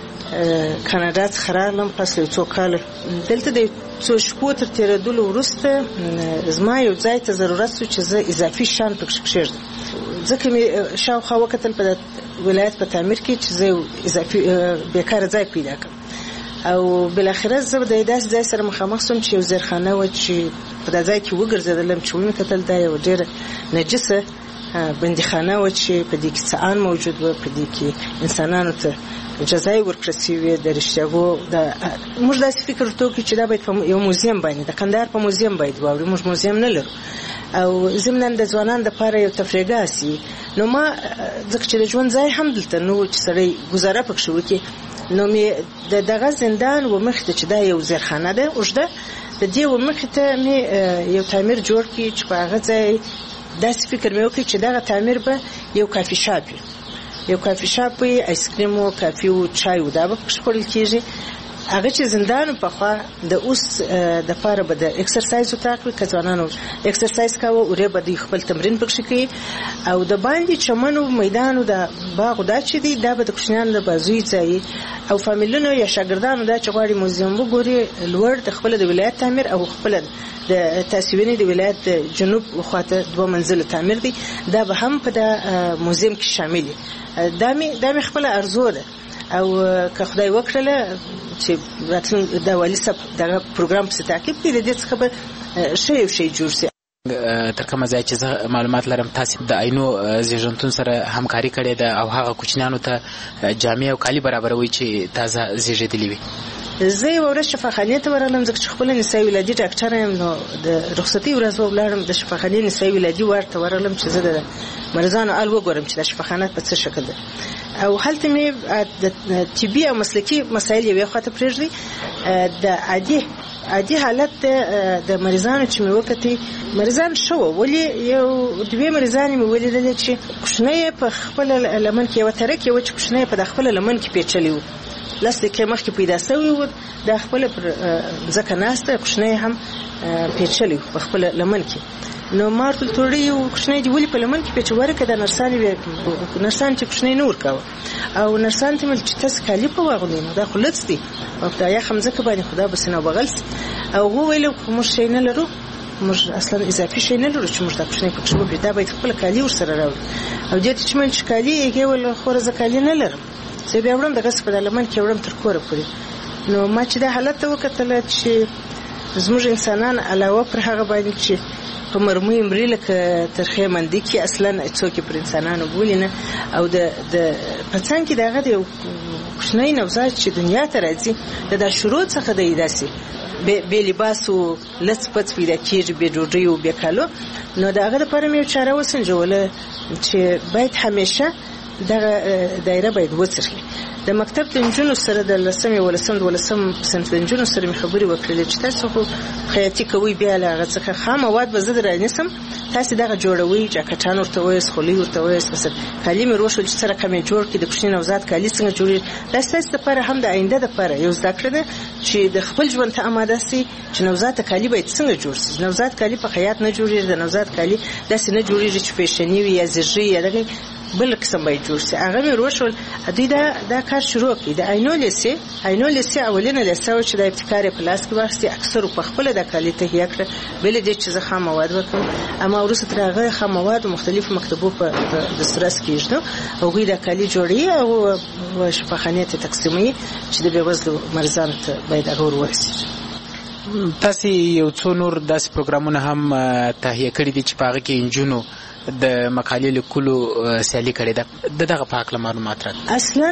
کاناډا څخه راغلم پس یو څو کال. دلته د څو شپو تر تېرېدلو وروسته زما یو ځای ته ضرورت شو چې زه اضافي شیان پکې کښېږدم، ځکه مې شاوخوا وکتل په ولایت په تعمیر کې چې زه اضافي بیکاره ځای پیدا کړم، او بالاخره زه د داسې ځای سره مخامخ شوم چې یو زیرخانه وه چې په دا ځای کې وګرځېدلم چې ومې کتل دا یو ډېره نجسه بندیخانه و چې په دې کې څان موجود و، په دې کې انسانانو ته جزای ورکړل شوې د رښتیاګو. موږ داسې فکر وکړو چې دا باید په یو موزیم باندې د کندهار په موزیم باید واوړي، موږ موزیم نه لرو او ضمن د ځوانانو لپاره یو تفریحګاه سي. نو ما ځکه چې د ژوند ځای هم دلته نو چې سړی گزاره پکښې وکړي، نو مې د دغه زندان و مخې ته چې دا یو زیرخانه ده اوږده، د دې و مخې ته مې یو تعمیر جوړ کړي چې په هغه ځای داسې فکر مې وکړي چې دغه تعمیر به یو کافي شاپ وي، یو کافي شاپ وي، آیسکریم او کافي او چای او دا به پکښې خوړل کېږي. هغه چې زندان پخوا د اوس د پاره به د ایکسرسایز اتاق وي، که ځوانانو ایکسرسایز کاوه اورې به د خپل تمرین پکښې کوي، او د باندې چمن او میدان او د باغ دا چې دی دا به د کوچنیانو د بازوی ځای او فامیلونو یا شاګردانو دا چې غواړي موزیم وګوري لوړ د خپل د ولایت تعمیر او خپل د تاسیویني د ولایت د جنوب خواته 2 منزله تعمیر دی، دا به هم په د موزیم کې شامل دي. دا مې خپل ارزو ده او که خدای وکړله چې راتلونکي د والي صاحب دغه پروګرام په تعقیب کې د دې څخه به شی جوړ شي. تر کومه ځای چې زه معلومات لرم تاسو د عینو زیږنتون سره همکاري کړې ده او هغه کوچنیانو ته جامې او کالي برابروي چې تازه زیږېدلي وي. زه یو ورځ شفاخانې ته ورغلم ځکه چې خپل نسایي ولادي ډاکټر یم، نو د رخصتي ورځ ولاړم د شفاخانې نسایي ولادي ورته ورغلم چې زه د مریضانو حال وګورم چې د شفاخانات په څه شکل ده، او هلته مې د طبي او مسلکي مسایل یوې خواته پرېږدي. د عادي حالت د مریضانو چې مې وکتي مریضان شو، ولې یو 2 مریضان مې ولیدل چې کوښنۍ په خپل لمن کې یو ترک یو چې کوښنۍ په خپل لمن کې پیچلې و، لس دقیقې مخکې پیدا شوی و دا خپل پر ځکه ناسته کوشنی هم پیچلی په خپل لمن کې نو مارتل توړی یو کوشنی دی ولی په لمن کې پیچوره کده نرسان چې کوشنی نور کاوه او نرسان ته مل چې تاسو کالی په واغلی نو دا خلص دی او دا یا خمزه باندې خدا بسنه بغلس او هو ویل کوم شي نه لرو موږ اصلا اضافي شي نه لرو چې موږ دا کوشنی په څو پیدا باید خپل کالی ور سره راو او دې چې من کالی یې ول خو زه کالی نه لرم زه بیا ورم دغه په لمن کې ورم تر کوره پورې نو ما چې دا حالت وکړل چې زموږ انسانان علاوه پر هغه باندې چې په مرموي مري لکه ترخه مندي کې اصلا څوک پر انسانانو بولینه او د پڅان کې دغه د کوشنی نوزاد چې دنیا ته راځي د شروع څخه د ایداسي به لباس او لڅ پڅ پیدا کیږي به ډوډۍ او به کالو نو دغه لپاره مې چاره وسنجوله چې باید همیشه دغه دایره باید وڅرخي د مکتب د انجونو سره د لسمې ولسم سنت انجونو سره خبرې وکړلې چې تاسو خو خیاطي کوي بیا لا څخه خام مواد به زده رانیسم تاسو دغه جوړوي جاکټان ورته وایس خولي ورته وایس مثلا کلمې روشل چې سره کومې جوړ کې د کوشنی نوزاد کالي څنګه جوړي دا ستاسو لپاره هم د آینده لپاره یو ذکر ده چې د خپل ژوند ته آماده سي چې نوزاد کالي باید څنګه جوړ شي نوزاد کالي په خیاط نه جوړیږي د نوزاد کالي داسې نه جوړیږي چې فیشنی وي یا زیږي یا دغه بل قسم باید جوړ شي هغه مې روشل دوی دا کار شروع کړي د عینو لسی اولینه لساو چې د ابتکار په لاس کې واخستي اکثر په خپل د کالي ته هي کړ بل دې چې زه خام مواد وکم اما ورسره تر هغه خام مواد مختلف مکتبو په دسترس کې شته او غوی د کالي جوړي او شفاخانه ته تقسیمي چې د بېوزلو مریضانو ته باید هغه ورسي تاسو یو څو نور داس پروګرامونه هم تهیه کړی دي چې پاغه کې انجونو د مقالې لیکلو سیالي کړې ده دغه په اړه معلومات راکړئ اصلا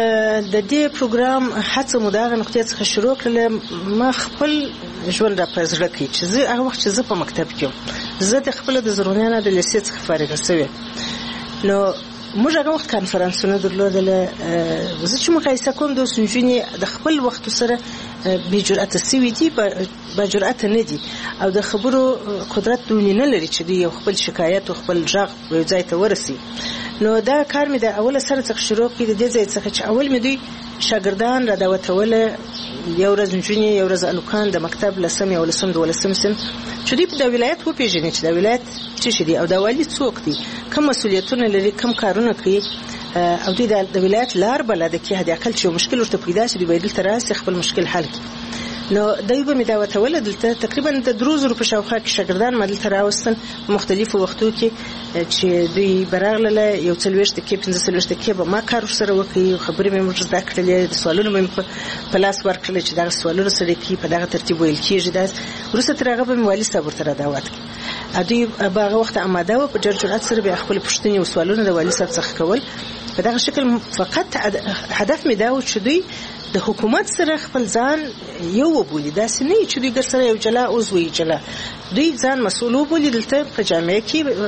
د دې پروګرام هڅه مو دغه نقطې څخه شروع کړل ما خپل ژوند را پزړه کې چې زه هغه وخت چې زه په مکتب کې زه د خپل د زرونیانو د لیسې څخه فارغه شوم نو موږ هغه وخت کانفرنسونه درلودل زه چې مقایسه کوم د سنجونی د خپل وخت سره به جرأت سوي دي به جرأت نه دي او د خبرو قدرت نه لري چې دی خپل شکایت او خپل ځغ یو ځای ته ورسي نو دا کار مې د اوله سره څخه شروع کړی د دې ځای څخه چې اول مې دوی شاګردان را دعوتوله یو ورځ نجونې یو ورځ الوکان د مکتب لسم یو لسم دولسم سن چې دوی په د ولایت وپیژني چې د ولایت څه شي دی او د والی څوک دی کوم مسولیتونه لري کوم کارونه کوي او دوی د ولایت لار بلد کې هدا کل چې مشکل ورته پیدا شي دوی دلته راځي خپل مشکل حل کړي نو دوی به مې دعوتوله دلته تقریبا د 3 په شاوخوا کې شاګردان ما دلته راوستل په مختلفو وختو کې چې دوی برغله یو څلويشت کې 15 کې به ما کار سره وکړي خبرې مې موږ زده کړلې سوالونه مې په لاس ورکړل چې دا سوالونه سره کې په دغه ترتیب ویل کېږي دا ورسره ترغه به والي صاحب تر دعوت کړي دوی به هغه وخت آماده و په جرجرات سره به خپل پښتني او سوالونه د والي صاحب څخه کول په دغه شکل فقط هدف مې دا و چې دوی د حکومت سره خپل ځان یو وبولي دا سنې چې دوی ګر سره یو جلا عضوي جلا دوی ځان مسؤل وبولي دلته په جامعه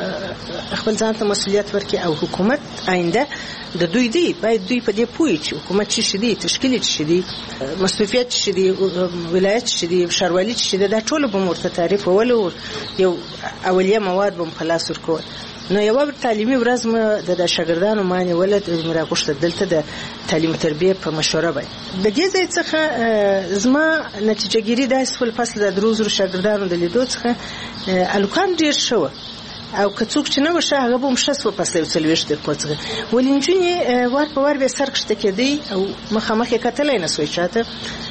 کې خپل ځان ته مسؤلیت ورکړي او حکومت آینده د دوی دی باید دوی په دې پوي چې حکومت چې شدي تشکیل چې شدي مسؤلیت چې شدي ولایت چې شدي شهروالي چې شدي دا ټول به مرته تعریف ولو یو اولیه مواد به خلاص ورکول نو یو تعلیمي ورځ ما د شاګردانو معنی ولد مراقبه دلته د تعلیم تربیه په مشوره باندې د دې ځای څخه زما نتیجه ګیری د اسفل فصل د دروزر شاګردانو د لیدو څخه الکان ډیر شو او کڅوک چې نو شه هغه به مشسو پسله وسلويش د کوڅه ولینجونی ور په ور به سرکشته کېدی او مخامخ کتلای نه سوي چاته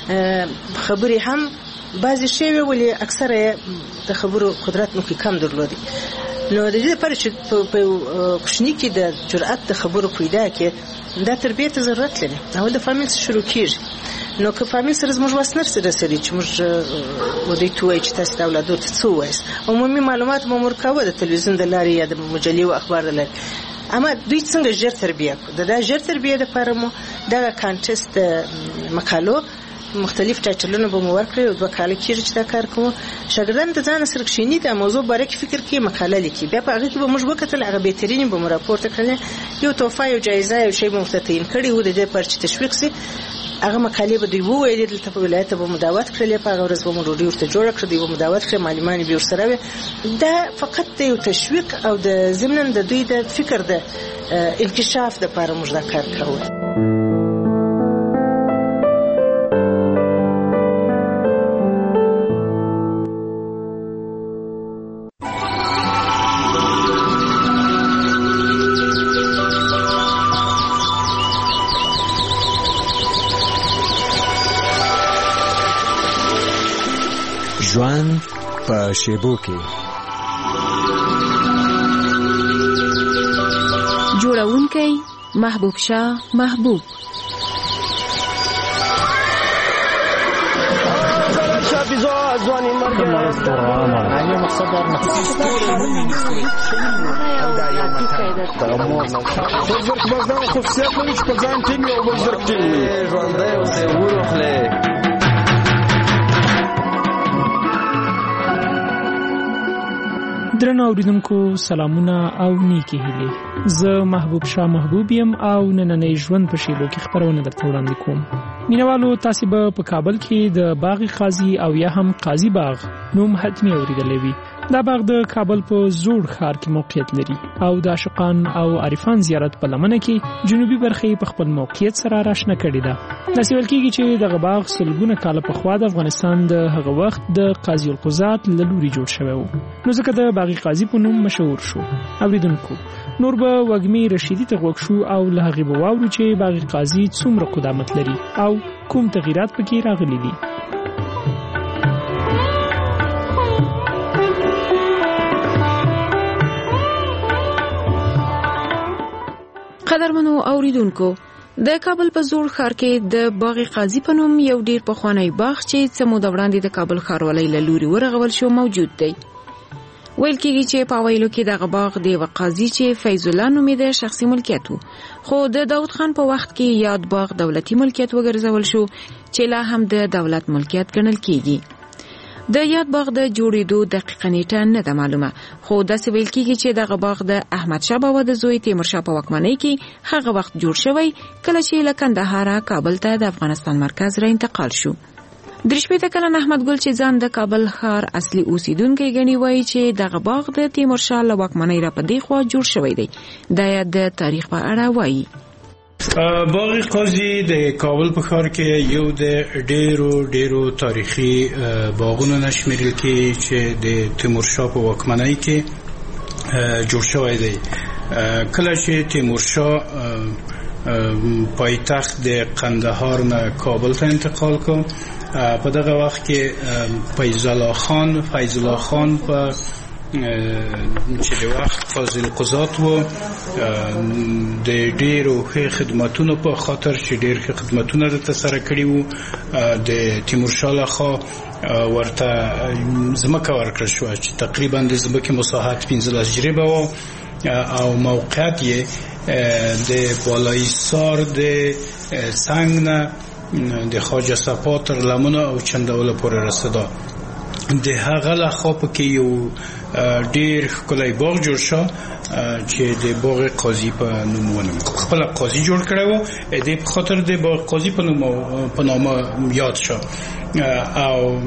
خبري هم بعضی شی ویلي اکثره د خبرو قدرت نو کې کم درلودي نو د دې لپاره چې په کوشنی کې د جرأت د خبرو پیدا کې دا تربیه ته ضرورت لري او د فامیل شروع کیږي نو که فامیل سره زموږ وسنر سره سړي چې موږ ودی توای چې تاسو د اولادو ته څه وایي عمومي معلومات مو مرکوه د تلویزیون د لارې یا د مجلې او اخبار د لارې اما دوی څنګه ژر تربیه کو د ژر تربیه د لپاره مو د کانټست مقالو مختلف ټایټلونه به مو ورکړي او دوه کال کېږي چې دا کار کوم شاګردان ته ځان سره کښینی د موضوع باره کې فکر کوي مقاله لیکي بیا په هغه کې به موږ وکتل هغه بهترین به مو راپورته کړل یو توفه یو جایزه یو شی به مفتتین کړي و د دې پر چې تشویق سي هغه مقالې به دوی وویل دلته په ولایت به مداوت کړل په هغه ورځ به مو ډوډۍ ورته جوړ کړې دی به مداوت کړل معلمان به ورسره دا فقط یو تشویق او د ضمن د دوی د فکر د انکشاف د لپاره موږ دا کار کوو په شیبو کې. جوړونکی محبوب شاه محبوب. درنو اوریدونکو سلامونه او نیکی هیلې. زه محبوب شاه محبوب یم او نننۍ ژوند په شیبو کې خبرونه درته وړاندې کوم. مینوالو تاسو به په کابل کې د باغ قاضي او یا هم قاضي باغ نوم حتمی اوریدلې وي. دا باغ د کابل په زوړ ښار کې موقعیت لري او د عاشقان او عارفان زیارت په لمنه کې جنوبي برخه په خپل موقعیت سره راشنه کړې ده. داسې ویل کېږي چې دغه باغ سلګونه کاله پخوا د افغانستان د هغه وخت د قاضي القضات له لوري جوړ شوی و، نو ځکه د باغ قاضي په نوم مشهور شو. اوریدونکو نور به وږمې رشیدي ته غوږ شو او له هغې به واورو چې باغ قاضي څومره قدامت لري او کوم تغییرات پکې راغلي دي. قدرمنو اوریدونکو، د کابل په زوړ ښار کې د باغ قاضي په نوم یو ډیر پخوانی باغ چې څه موده وړاندې د کابل ښاروالۍ له لوري ورغول شو موجود دی. ویل کېږي چې په اوایلو کې دغه باغ د یوه قاضي چې فیض الله نومیده شخصي ملکیت و، خو د داود خان په وخت کې یاد باغ دولتي ملکیت وګرځول شو چې لا هم د دولت ملکیت ګڼل کېږي. د یاد باغ د جوړېدو دقیقه نیټه نه ده معلومه، خو داسې ویل کېږي چې دغه باغ د احمد شاه بابا د زوی تیمورشاه په واکمنۍ کې هغه وخت جوړ شوی کله چې له کندهاره کابل ته د افغانستان مرکز را انتقال شو. 83 کلن احمد ګل چې ځان د کابل ښار اصلي اوسیدونکی ګڼي وایي چې دغه باغ د تیمورشاه له واکمنۍ را په دې خوا جوړ شوی دی. دا یې د تاریخ په اړه وایي. باغ قاضي د کابل په ښار کې یو د ډیرو تاریخي باغونو نه شمیرل کېږي چې د تیمورشاه په واکمنۍ کې جوړ شوی دی. کله چې تیمورشاه پایتخت د قندهار نه کابل ته انتقال کړ، په دغه وخت کې فیض الله خان په چې د وخت قاضي القضات و د ډیرو ښه خدماتونو په خاطر چې ډیر ښه خدماتونه د تسره کړي وو د تیمورشاه لخوا ورته ځمکه ورکړل شو چې تقریبا د ځمکې مساحت 15 جریبه و او موقعیت یې د بالای سار د څنګ نه د خواجه صفا تر لمنه او چندوله پورې رسیده. د هغه لخوا پکې یو ډیر ښکلی باغ جوړ شو چې د باغ قاضي په نوم ونوم خپل قاضي جوړ کړی و، د په خاطر د باغ قاضي په نامه یاد شو او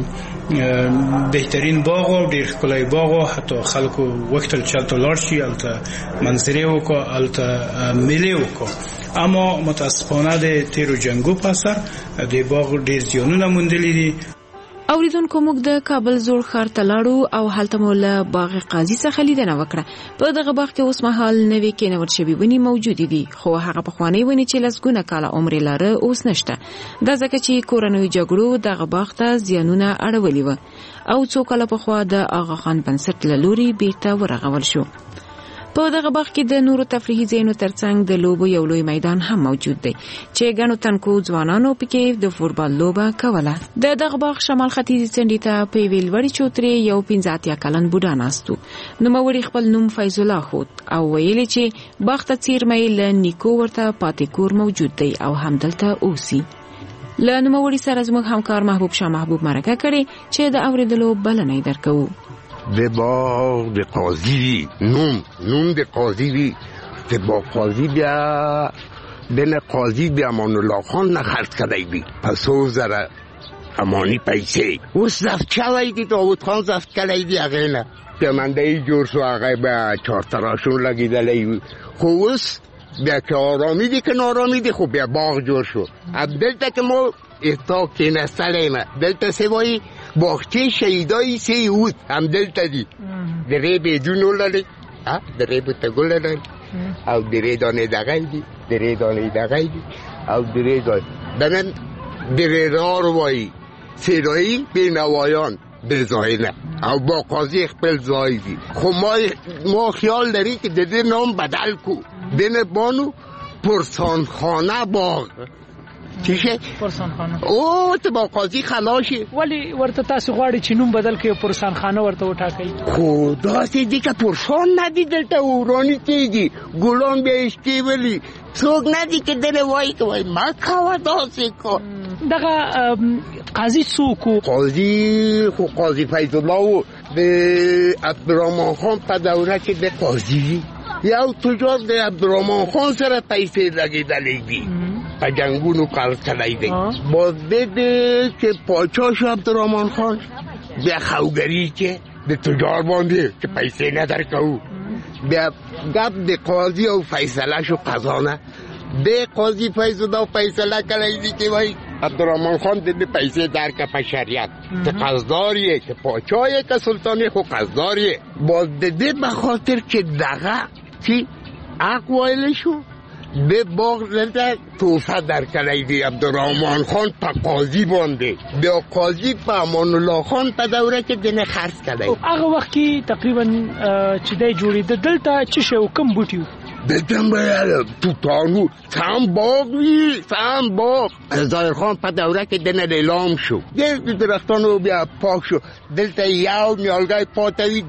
بهترین باغ او ډیر ښکلی باغ او حتی خلکو وختل چلته لاړ شي الته منظرې وکړو الته میلې وکړو. اما متاسفانه د تیرو جنگو په اثر د باغ ډیر زیانونه موندلي دي. اوریدونکو موږ د کابل زوړ ښار ته لاړو او هلته مو له باغ قاضي څخه لیدنه وکړه. په دغه باغ کې اوس مهال نوې کېنول شوي ونې موجودې دي، خو هغه پخوانۍ ونې چې لسګونه کاله عمر یې لاره اوس نشته. دا ځکه چې کورنیو جګړو دغه باغ ته زیانونه اړولي وه او څو کاله پخوا د آغا خان بنسټ له لوري بیرته ورغول شو. په دغه باغ کې د نورو تفریحي ځایونو ترڅنګ د لوبو یو لوی میدان هم موجود دی چې ګڼو تنکو ځوانانو پکې د فوټبال لوبه کوله. د دغه باغ شمال ختیځي څنډې ته په یوې لوړې چوترې یو 15 کلن بوډا ناست و. نوموړي خپل نوم فیض الله ښود او ویلې چې باغ ته څیرمه له نیکو ورته پاتې کور موجود دی او همدلته اوسي. له نوموړي سره زموږ همکار محبوب شاه محبوب مرکه کړې چې د اوریدلو بلنه یې درکوو. د باغ د قاضي وي نوم د قاضي وي د باغ قاضي بیا بین قاضي بیا امان الله خان نه خرڅ کړی وي په 100,000 امانی پیسې. اوس زفت شوی دی داود خان زفت کړی دی هغې نه پیمندهی جوړ شو هغه بیا چارتراشون لګېدلی وي، خو اوس بیا که آرامی دی که نارامی دی خو بیا باغ جوړ شو. دلته که ما احتا کېنستلی نه دلته سوایی باغچه شهیدای سیود هم دلته دی درې بیجونو لري درې بوتګو لري او درې دانې دغی دی درې دانې دغی دی او درې دانې بنن درې رار وایی سیرایی بینوایان به ځای نه او با قاضی خپل ځای وي. خو ما خیال لري که د دې نام بدل کو، دین بانو پرسانخانه باغ چیشه؟ پرسانخانه. او ته با قاضی خلاصی. ولی ورته تاسو غواړئ چې نوم بدل کړئ، پرسانخانه ورته وټاکئ؟ خو داسې دي که پرسان ندي دلته ورانی کېږي، ګلان بیا اشتې ولي څوک ندي که دنه وایي که وایي ما کوه داسې کو. دغه قاضي څوک و؟ قاضي فیض الله و د عبدالرحمن خان په دوره کې د قاضي یو تجار د عبدالرحمن خان سره پیسې لګېدلې دي، په جنګونو کار کړی دی. باز بده چې پاچا شو عبدالرحمن خان بیا خوګري کې د تجار باندې چې پیسې نه درکوو، بیا گپ د قاضي او فیصله شو قضانه. د قاضي فیض الله فیصله کړی دی چې وایي عبدالرحمن خان د پیسې درکه په شریعت که قصدار یې که پاچا یې که سلطان یې خو قصدار یې. باز د دې به خاطر چې دغه چې حق وایلی شو به باغ دلته توفه درکړی دی عبدالرحمن خان په قاضي باندې، بیا قاضي په امان الله خان په دوره کې دنه خرڅ کړی. هغه وخت کې تقریبا چې دی جوړېده دلته څه شی و، کوم بوټي و؟ دلته به توتانو سم باغ وي، سم باغ. ظاهر خان په دوره کې دنه لیلام شو، د درختانو بیا پاک شو. دلته یو نیالګی پاته وي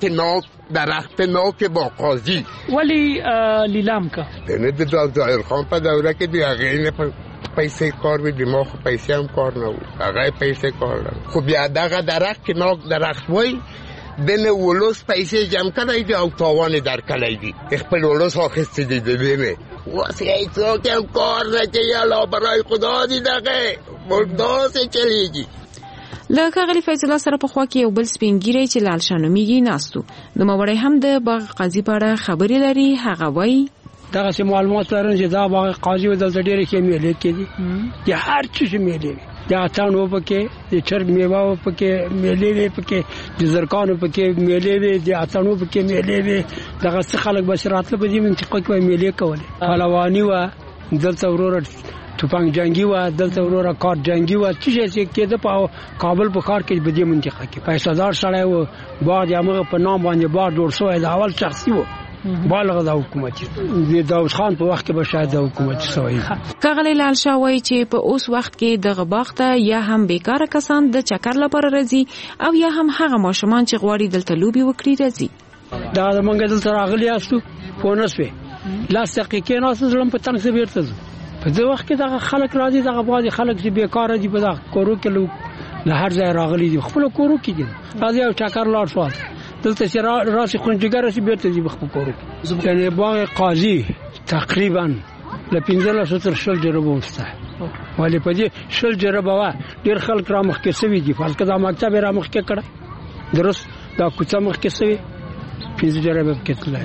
درخت ناک با قاضی. ولی لیلام که دنه د ظاهر خان په دوره کې دی هغې نه پیسې کار وي، دماغ پیسې هم کار نه و، هغه پیسې کار نه. خو بیا دغه درخت چې ناک درخت وای دنه ولوس پیسې جمع کړی دی او تاوان درکړی دی، خپل ولوس اخیستی دی د دې واسه څوک هم کار نه کوي. الله برای خدا دی دغه داسې چلیږي. له ښاغلي فیض الله سره په خوا کې یو بل سپین ږیری چې لال شاه نومیږي ناستو، نوموړی هم د باغ قاضي په اړه خبرې لري. هغه وایي دغسې معلومات لرم چې دا باغ قاضي و دلته ډېرې ښې میلې کېدي، د هر څه میلې وي، د اتڼ و پکې، د چرګ میوه و پکې میلې وې، پکې د زرکانو پکې میلې وې، د اتڼو پکې میلې وې. دغه څه خلک بس راتله په دې منطقه کې میلې کولې. پهلواني وه دلته، وروره توپنګ جنګي وه دلته، وروره کار جنګي وه، څه شی چې کېده په کابل په ښار کې په دې منطقه کې. پیسه‌دار سړی و، باغ د همغه په نام باندې باغ جوړ شوی د اول شخصي و، بالغ د حکومتي د داود خان په وخت کې به شاید د حکومت سوی. ښاغلی لال شاه وایي چې په اوس وخت کې دغه باغ ته یا هم بیکاره کسان د چکر لپاره راځي او یا هم هغه ماشومان چې غواړي دلته لوبې وکړي راځي. دا زمونږ دلته راغلي یاستو پوه نه شوې، لاس دقیقې ناستو زړم په تنګ څه بیرته ځو. په دې وخت کې دغه خلک راځي، دغه بعضې خلک چې بیکاره دي په دغه کورو کې له هر ځای راغلي دي، خپلو کورو کې دي، راځي او چکر لاړ شول دلته چې راسي خونجګر راسي بیرته دي بخپل کورو. یعنې باغ قاضي تقریبا له 15 تر 20 جربه وسته، ولې په دې 20 جربه وه ډېر خلک را مخکې سوي دي. فرض کړه دا مکتب یې را مخکې کړی، درست دا کوڅه مخکې سوي، 15 جربه پکې تللی.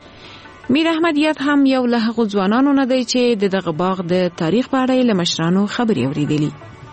میر احمد یاد هم یو له هغو ځوانانو نه دی چې دغه باغ د تاریخ په اړه له مشرانو خبرې اورېدلي.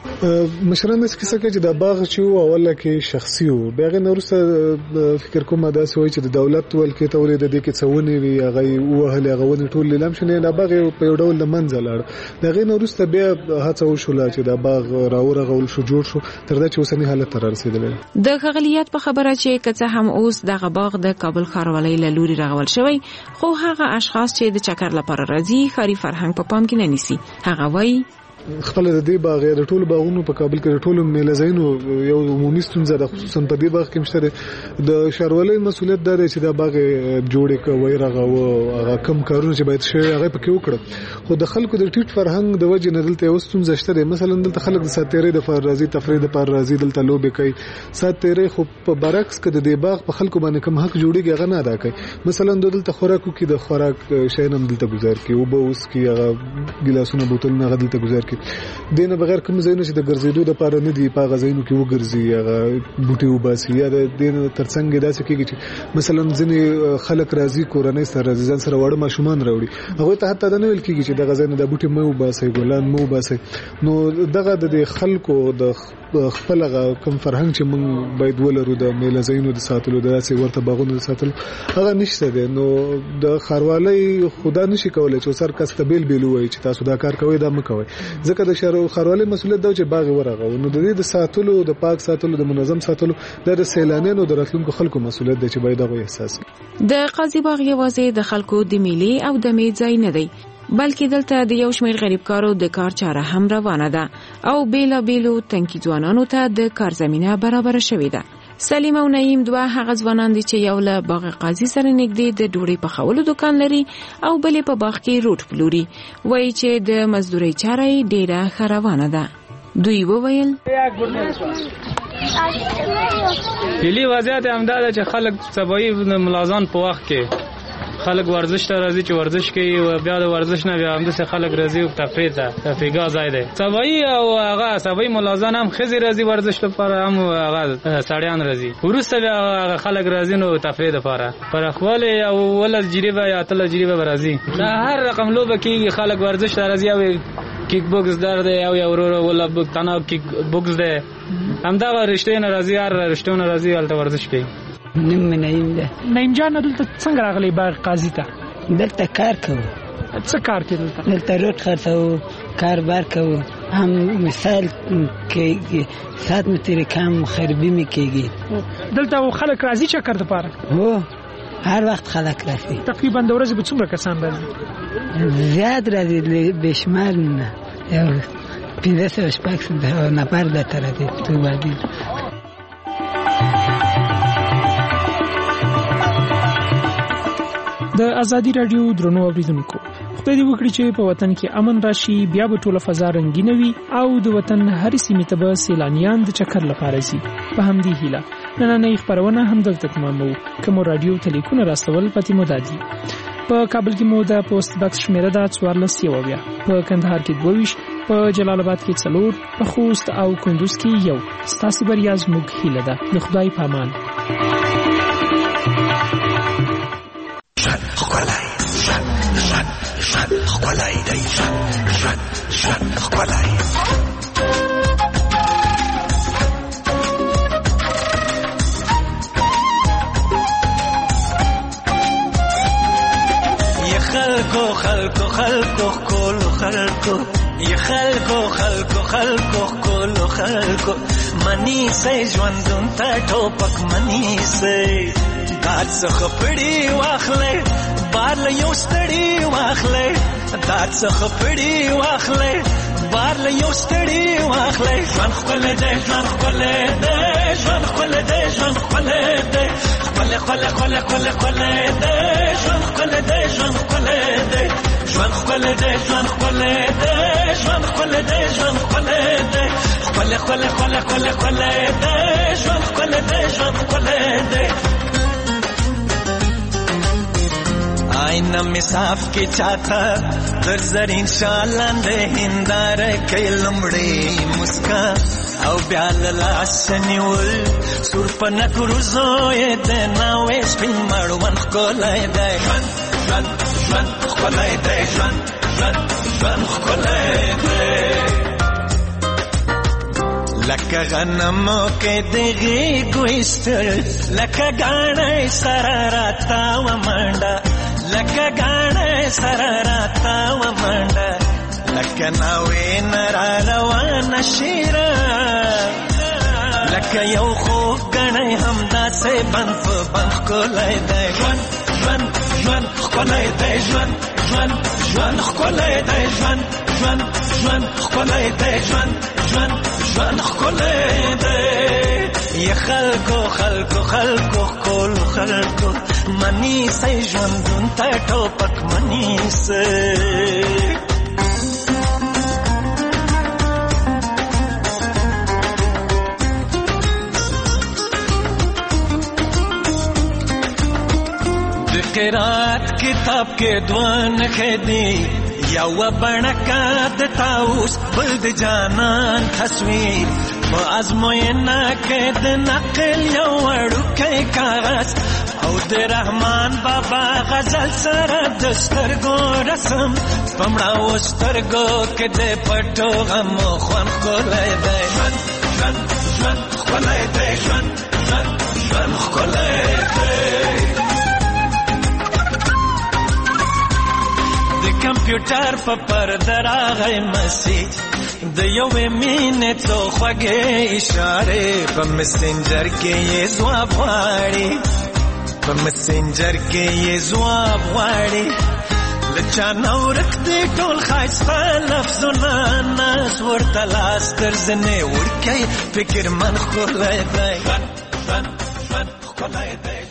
مشران داسې کیسه کوي چې دا باغ چې و اوله کې شخصي و، بیا هغې نه وروسته فکر کوم داسې وایي چې د دولت ولکې ته ولې د دې کې څه ونې وي هغه یې ووهلې، هغه ونې ټول لیلام شو، دا باغ په یو ډول له منځه لاړ. د هغې نه وروسته بیا هڅه وشوله چې دا باغ راورغول شو، جوړ شو، تر دا چې اوسني حالت ته رارسېدلی. د ښاغلي یاد په خبره چې که څه هم اوس دغه باغ د کابل ښاروالۍ له لوري رغول شوی، خو هغه اشخاص چې د چکر لپاره راځي ښاري فرهنګ په پام کې نه نیسي. هغه وایي خپل د دې باغ د ټولو باغونو په کابل کې د ټولو میله ځایونو یو عمومي ستونزه ده، خصوصا په دې باغ کې مشته د ښاروالۍ مسؤلیت دا دی چې دا باغ جوړې کوي، رغوي، هغه کم کارونه چې باید شي هغه پکې وکړي. خو د خلکو د ټیټ فرهنګ د وجې نه دلته یو ستونزه شته ده. مثلا دلته خلک د ساتېرۍ د لپاره راځي، تفریح د لپاره راځي، دلته لوبې کوي، ساتېرۍ. خو په برعکس کې د دې باغ په خلکو باندې کوم حق جوړیږي هغه نه ادا کوي. مثلا دلته خوراکو کې د خوراک شینم دلته گزار کوي، او به اوس کې هغه ګلاسونه بوتلونه هغه دلته گزار کوي. دینه بغیر کوم ځایونه چې د ګرځېدو د لپاره نه دي، په هغه ځایونو کې وګرځي، هغه بوټي وباسي. یا د دینه ترڅنګ داسې کېږي چې مثلا ځینې خلک راځي کورنۍ سره راځي، ځان سره واړه ماشومان راوړي، هغوی ته حتی دا نه ویل کېږي چې دغه ځای نه دا بوټي مه وباسئ، ګلان مه وباسئ. نو دغه د خلکو د خپل کوم فرهنګ چې موږ باید ولرو د میله ځایونو د ساتلو، د داسې ورته باغونو د ساتلو، هغه نشته دی. نو د ښاروالۍ خدا نشي کولی چې سر کس ته بیل بیل ووایي چې تاسو دا کار کوئ دا مه کوئ. ځکه د ښاروالۍ مسولیت دا چې باغ ورغو نو د دې د ساتلو د پاک ساتلو د منظم ساتلو د سیلانیانو د راتلونکو خلکو مسولیت دی چې باید هغه احساس کړي. د قاضي باغ یوازې د خلکو د میلې او د میز ځای نه دی بلکې دلته د یو شمېر غریبکارو د کار چاره هم روانه ده او بیلابیلو تنکي ځوانانو ته د کار زمینه برابره شوې ده. سلیم او نعیم دوه هغه ځوانان دي چې یو له باغ قاضي سره نږدې د ډوډۍ پخولو دکان لري او بلې په باغ کې روټ پلوري. وایي چې د مزدورۍ چاره یې ډېره ښه روانه ده. دوی وویل ملي وضعیت همدا ده چې خلک سبایي ملازان په وخت کې خلک ورزش ته راځي چې ورزش کوي او بیا د ورزش نه بیا همداسې خلک راځي او تفریح ته تفریحګاه ځای دی. سبایي او هغه سبایي ملازان هم ښځې راځي ورزش لپاره هم هغه سړیان راځي. وروسته بیا هغه خلک راځي نو تفریح لپاره پراخوالی او ولس جریبه یا اتله جریبه به راځي. دا هر رقم لوبه کېږي خلک ورزش ته راځي او کیک بوکس در دی او یو ورو ولا تنها کیک بوکس دی همدغه رشتې نه راځي هر رشتې نه راځي هلته ورزش کوي. نیم نعیم ده. نعیم جان دلته څنګه راغلی باغ قاضي ته؟ دلته کار کوو. څه کار کوي دلته؟ دلته روټ خرڅوو کار بار کوو هم مثال کې سات مې تیرې کم خربي مې کېږي. دلته خلک راځي چکر دپاره؟ هو هر وخت خلک راځي. تقریبا د ورځې به څومره کسان راځي؟ زیات راځي بېشمار نه یو 1500 نفر دلته راځي تو باندې. د ازادي رادیو درنو اوریدونکو خدای دې وکړي چې په وطن کې امن راشي بیا به ټوله فضا رنگینه وي او د وطن هر سیمې ته به سیلانیان د چکر لپاره ځي. په همدې هیله نننۍ خپرونه همدلته تماموو. که مو رادیو ته لیکونه راستول پاتې مو دادي. په کابل کې مو د پوسټ باکس شمیره ده 14 په کندهار کې 22 په جلال آباد کې 4 په خوست او کندوز کې 1. ستاسو بریا زموږ هیله ده. د خدای په امان. خولای دی ژوند خولای یا خلکو کولو خلکو یا خلکو کولو خلکو منی سي ژوندون ته ټوپک منی سي داد څخه پړی واخلې بار له یو ستړي واخلې داد څخه پړی واخلې بار له یو ستړي واخلې ژوند خپل دې ژوند خپل دې ژوند خپل دې ژوند خپل دې خپل دې ژوند خپل دې ژوند خپل دې ژوند خپل دې ژوند خپل دې ژوند خپل دې ژوند خپل دې خپل دې ژوند خپل دې ژوند خپل دې آئینہ میں صاف کے چاہتا در زرین شالان دے ہندار کئی لمڑی مسکا او بیال لاسنیول سور پنک روزوئے دے ناویس پین مروان خکولای دے جوان خکولای دے جوان خکولای دے لکه غنمو کې دغې ګوستر لکه غاڼې سره راتا و منډه لکه غاڼې سره راتا و منډه لکه ناوې نرا روانه شیره لکه یو خوب غاڼې همداسې بند په بند ښکلی دی ژوند ښکلی دی ژوند ښکلی دی ژوند ښکلی دی ژوند خلای دے یہ خلکو کولو خلکو منی سی ژوندون ته ټوپک منی سی د قرات کتاب کې دوان خدي یو بڼکا د تاوس بل د جانان تصویر په ازموینه کې د نقل یو وړوکی کاغذ او د رحمان بابا غزل سره د سترګو رسم په مړاو سترګو کې د پټو غمو خوند ښکلی دی ژوند ښکلی دی ژوند ښکلی دی کمپیوټر په پرده راغی مسیج د یوې مینې څو خوږې اشارې په مسنجر کې یې ځواب غواړي په مسنجر کې یې ځواب غواړي لچا نورک دی ټول ښایسته لفظونه ناز ورته لاس تر زنې ورکوي فکر من ښکلی دی ښکلی دی